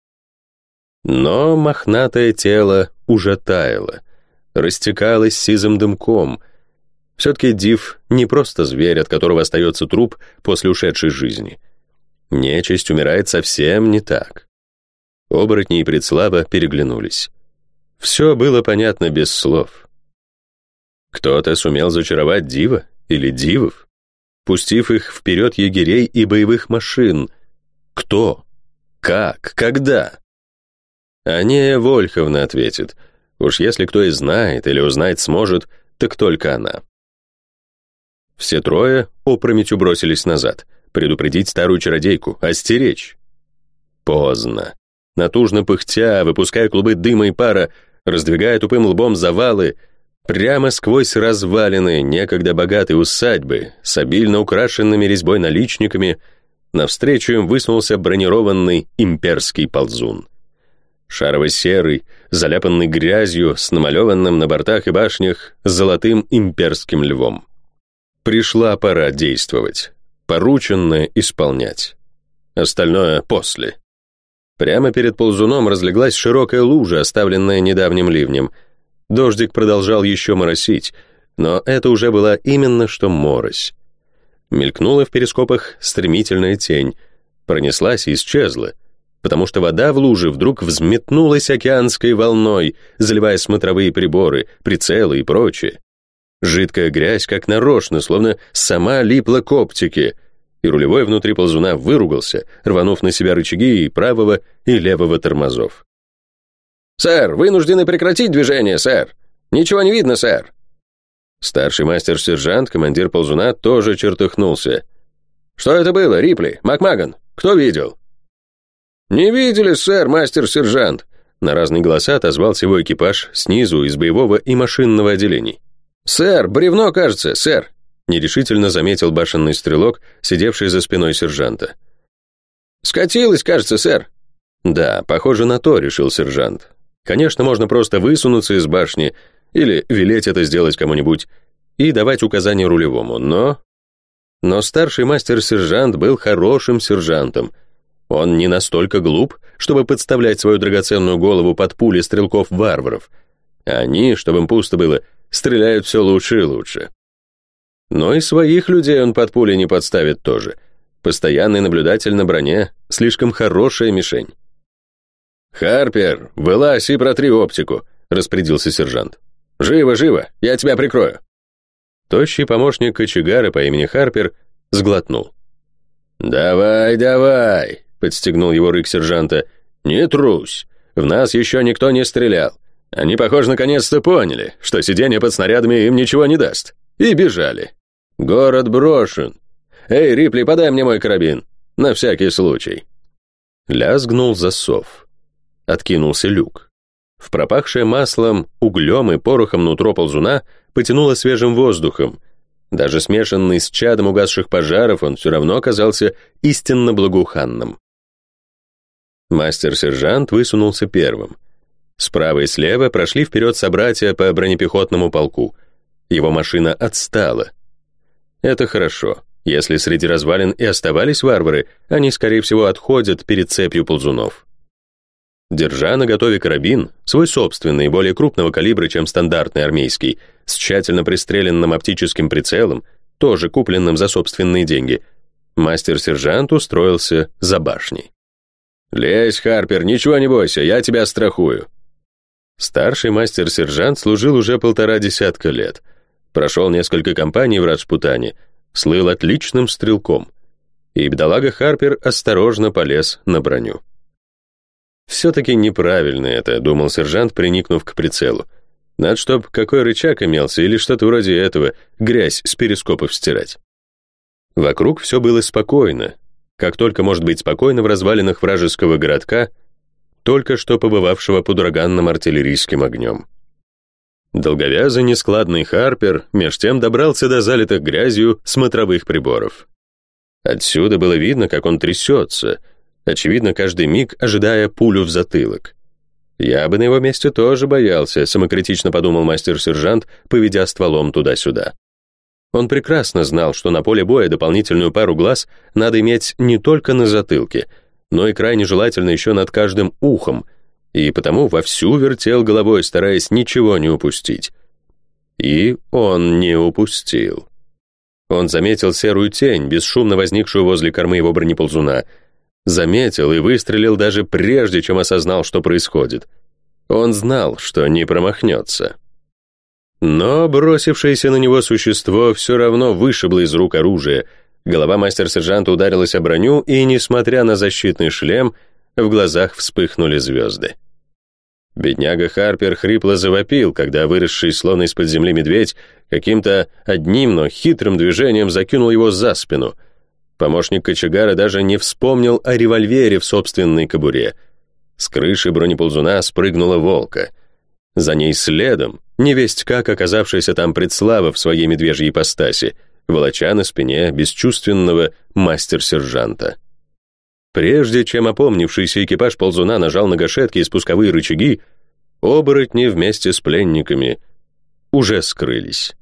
Но мохнатое тело уже таяло, растекалось сизым дымком. Все-таки Див не просто зверь, от которого остается труп после ушедшей жизни. Нечисть умирает совсем не так. Оборотни и Предслава переглянулись. Все было понятно без слов. Кто-то сумел зачаровать Дива или Дивов, пустив их вперед егерей и боевых машин. Кто? Как? Когда? Анея Вольховна ответит. Уж если кто и знает или узнать сможет, так только она. Все трое опрометью бросились назад, предупредить старую чародейку, остеречь. Поздно. Натужно пыхтя, выпуская клубы дыма и пара, раздвигая тупым лбом завалы, прямо сквозь развалины некогда богатой усадьбы с обильно украшенными резьбой наличниками, навстречу им высунулся бронированный имперский ползун. Шарово-серый, заляпанный грязью, с намалеванным на бортах и башнях золотым имперским львом. Пришла пора действовать, порученное исполнять. Остальное после. Прямо перед ползуном разлеглась широкая лужа, оставленная недавним ливнем. Дождик продолжал еще моросить, но это уже была именно что морось. Мелькнула в перископах стремительная тень, пронеслась и исчезла, потому что вода в луже вдруг взметнулась океанской волной, заливая смотровые приборы, прицелы и прочее. Жидкая грязь, как нарочно, словно сама липла к оптике, и рулевой внутри ползуна выругался, рванув на себя рычаги и правого, и левого тормозов. «Сэр, вынуждены прекратить движение, сэр! Ничего не видно, сэр!» Старший мастер-сержант, командир ползуна, тоже чертыхнулся. «Что это было, Рипли? Макмаган? Кто видел?» «Не видели, сэр, мастер-сержант!» На разные голоса отозвался его экипаж снизу из боевого и машинного отделений. «Сэр, бревно, кажется, сэр!» Нерешительно заметил башенный стрелок, сидевший за спиной сержанта. «Скатилось, кажется, сэр!» «Да, похоже на то», — решил сержант. «Конечно, можно просто высунуться из башни или велеть это сделать кому-нибудь и давать указания рулевому, но старший мастер-сержант был хорошим сержантом. Он не настолько глуп, чтобы подставлять свою драгоценную голову под пули стрелков-варваров. Они, чтобы им пусто было, стреляют все лучше и лучше. Но и своих людей он под пули не подставит тоже. Постоянный наблюдатель на броне — слишком хорошая мишень. «Харпер, вылазь и протри оптику», — распорядился сержант. «Живо, живо, я тебя прикрою». Тощий помощник кочегара по имени Харпер сглотнул. «Давай, давай», — подстегнул его рык сержанта. «Не трусь, в нас еще никто не стрелял. Они, похоже, наконец-то поняли, что сидение под снарядами им ничего не даст. И бежали. Город брошен. Эй, Рипли, подай мне мой карабин. На всякий случай». Лязгнул засов. Откинулся люк. В пропахшее маслом, углем и порохом нутро ползуна потянуло свежим воздухом. Даже смешанный с чадом угасших пожаров, он все равно оказался истинно благоуханным. Мастер-сержант высунулся первым. Справа и слева прошли вперед собратья по бронепехотному полку. Его машина отстала. Это хорошо. Если среди развалин и оставались варвары, они, скорее всего, отходят перед цепью ползунов. Держа наготове карабин, свой собственный, более крупного калибра, чем стандартный армейский, с тщательно пристреленным оптическим прицелом, тоже купленным за собственные деньги, мастер-сержант устроился за башней. «Лезь, Харпер, ничего не бойся, я тебя страхую». Старший мастер-сержант служил уже 1,5 десятка лет, прошел несколько кампаний в Раджпутане, слыл отличным стрелком, и бедолага Харпер осторожно полез на броню. «Все-таки неправильно это», — думал сержант, приникнув к прицелу. «Надо, чтоб какой рычаг имелся или что-то вроде этого, грязь с перископов стирать». Вокруг все было спокойно, как только может быть спокойно в развалинах вражеского городка, только что побывавшего под ураганным артиллерийским огнем. Долговязый нескладный Харпер меж тем добрался до залитых грязью смотровых приборов. Отсюда было видно, как он трясется, очевидно, каждый миг ожидая пулю в затылок. «Я бы на его месте тоже боялся», — самокритично подумал мастер-сержант, поведя стволом туда-сюда. Он прекрасно знал, что на поле боя дополнительную пару глаз надо иметь не только на затылке, но и крайне желательно еще над каждым ухом, и потому вовсю вертел головой, стараясь ничего не упустить. И он не упустил. Он заметил серую тень, бесшумно возникшую возле кормы его бронеползуна, заметил и выстрелил даже прежде, чем осознал, что происходит. Он знал, что не промахнется. Но бросившееся на него существо все равно вышибло из рук оружие. Голова мастер-сержанта ударилась о броню, и, несмотря на защитный шлем, в глазах вспыхнули звезды. Бедняга Харпер хрипло завопил, когда выросший словно из-под земли медведь каким-то одним, но хитрым движением закинул его за спину. Помощник кочегара даже не вспомнил о револьвере в собственной кобуре. С крыши бронеползуна спрыгнула волка. За ней следом, невесть как оказавшаяся там Предслава в своей медвежьей ипостаси, волоча на спине бесчувственного мастер-сержанта. Прежде чем опомнившийся экипаж ползуна нажал на гашетки и спусковые рычаги, оборотни вместе с пленниками уже скрылись.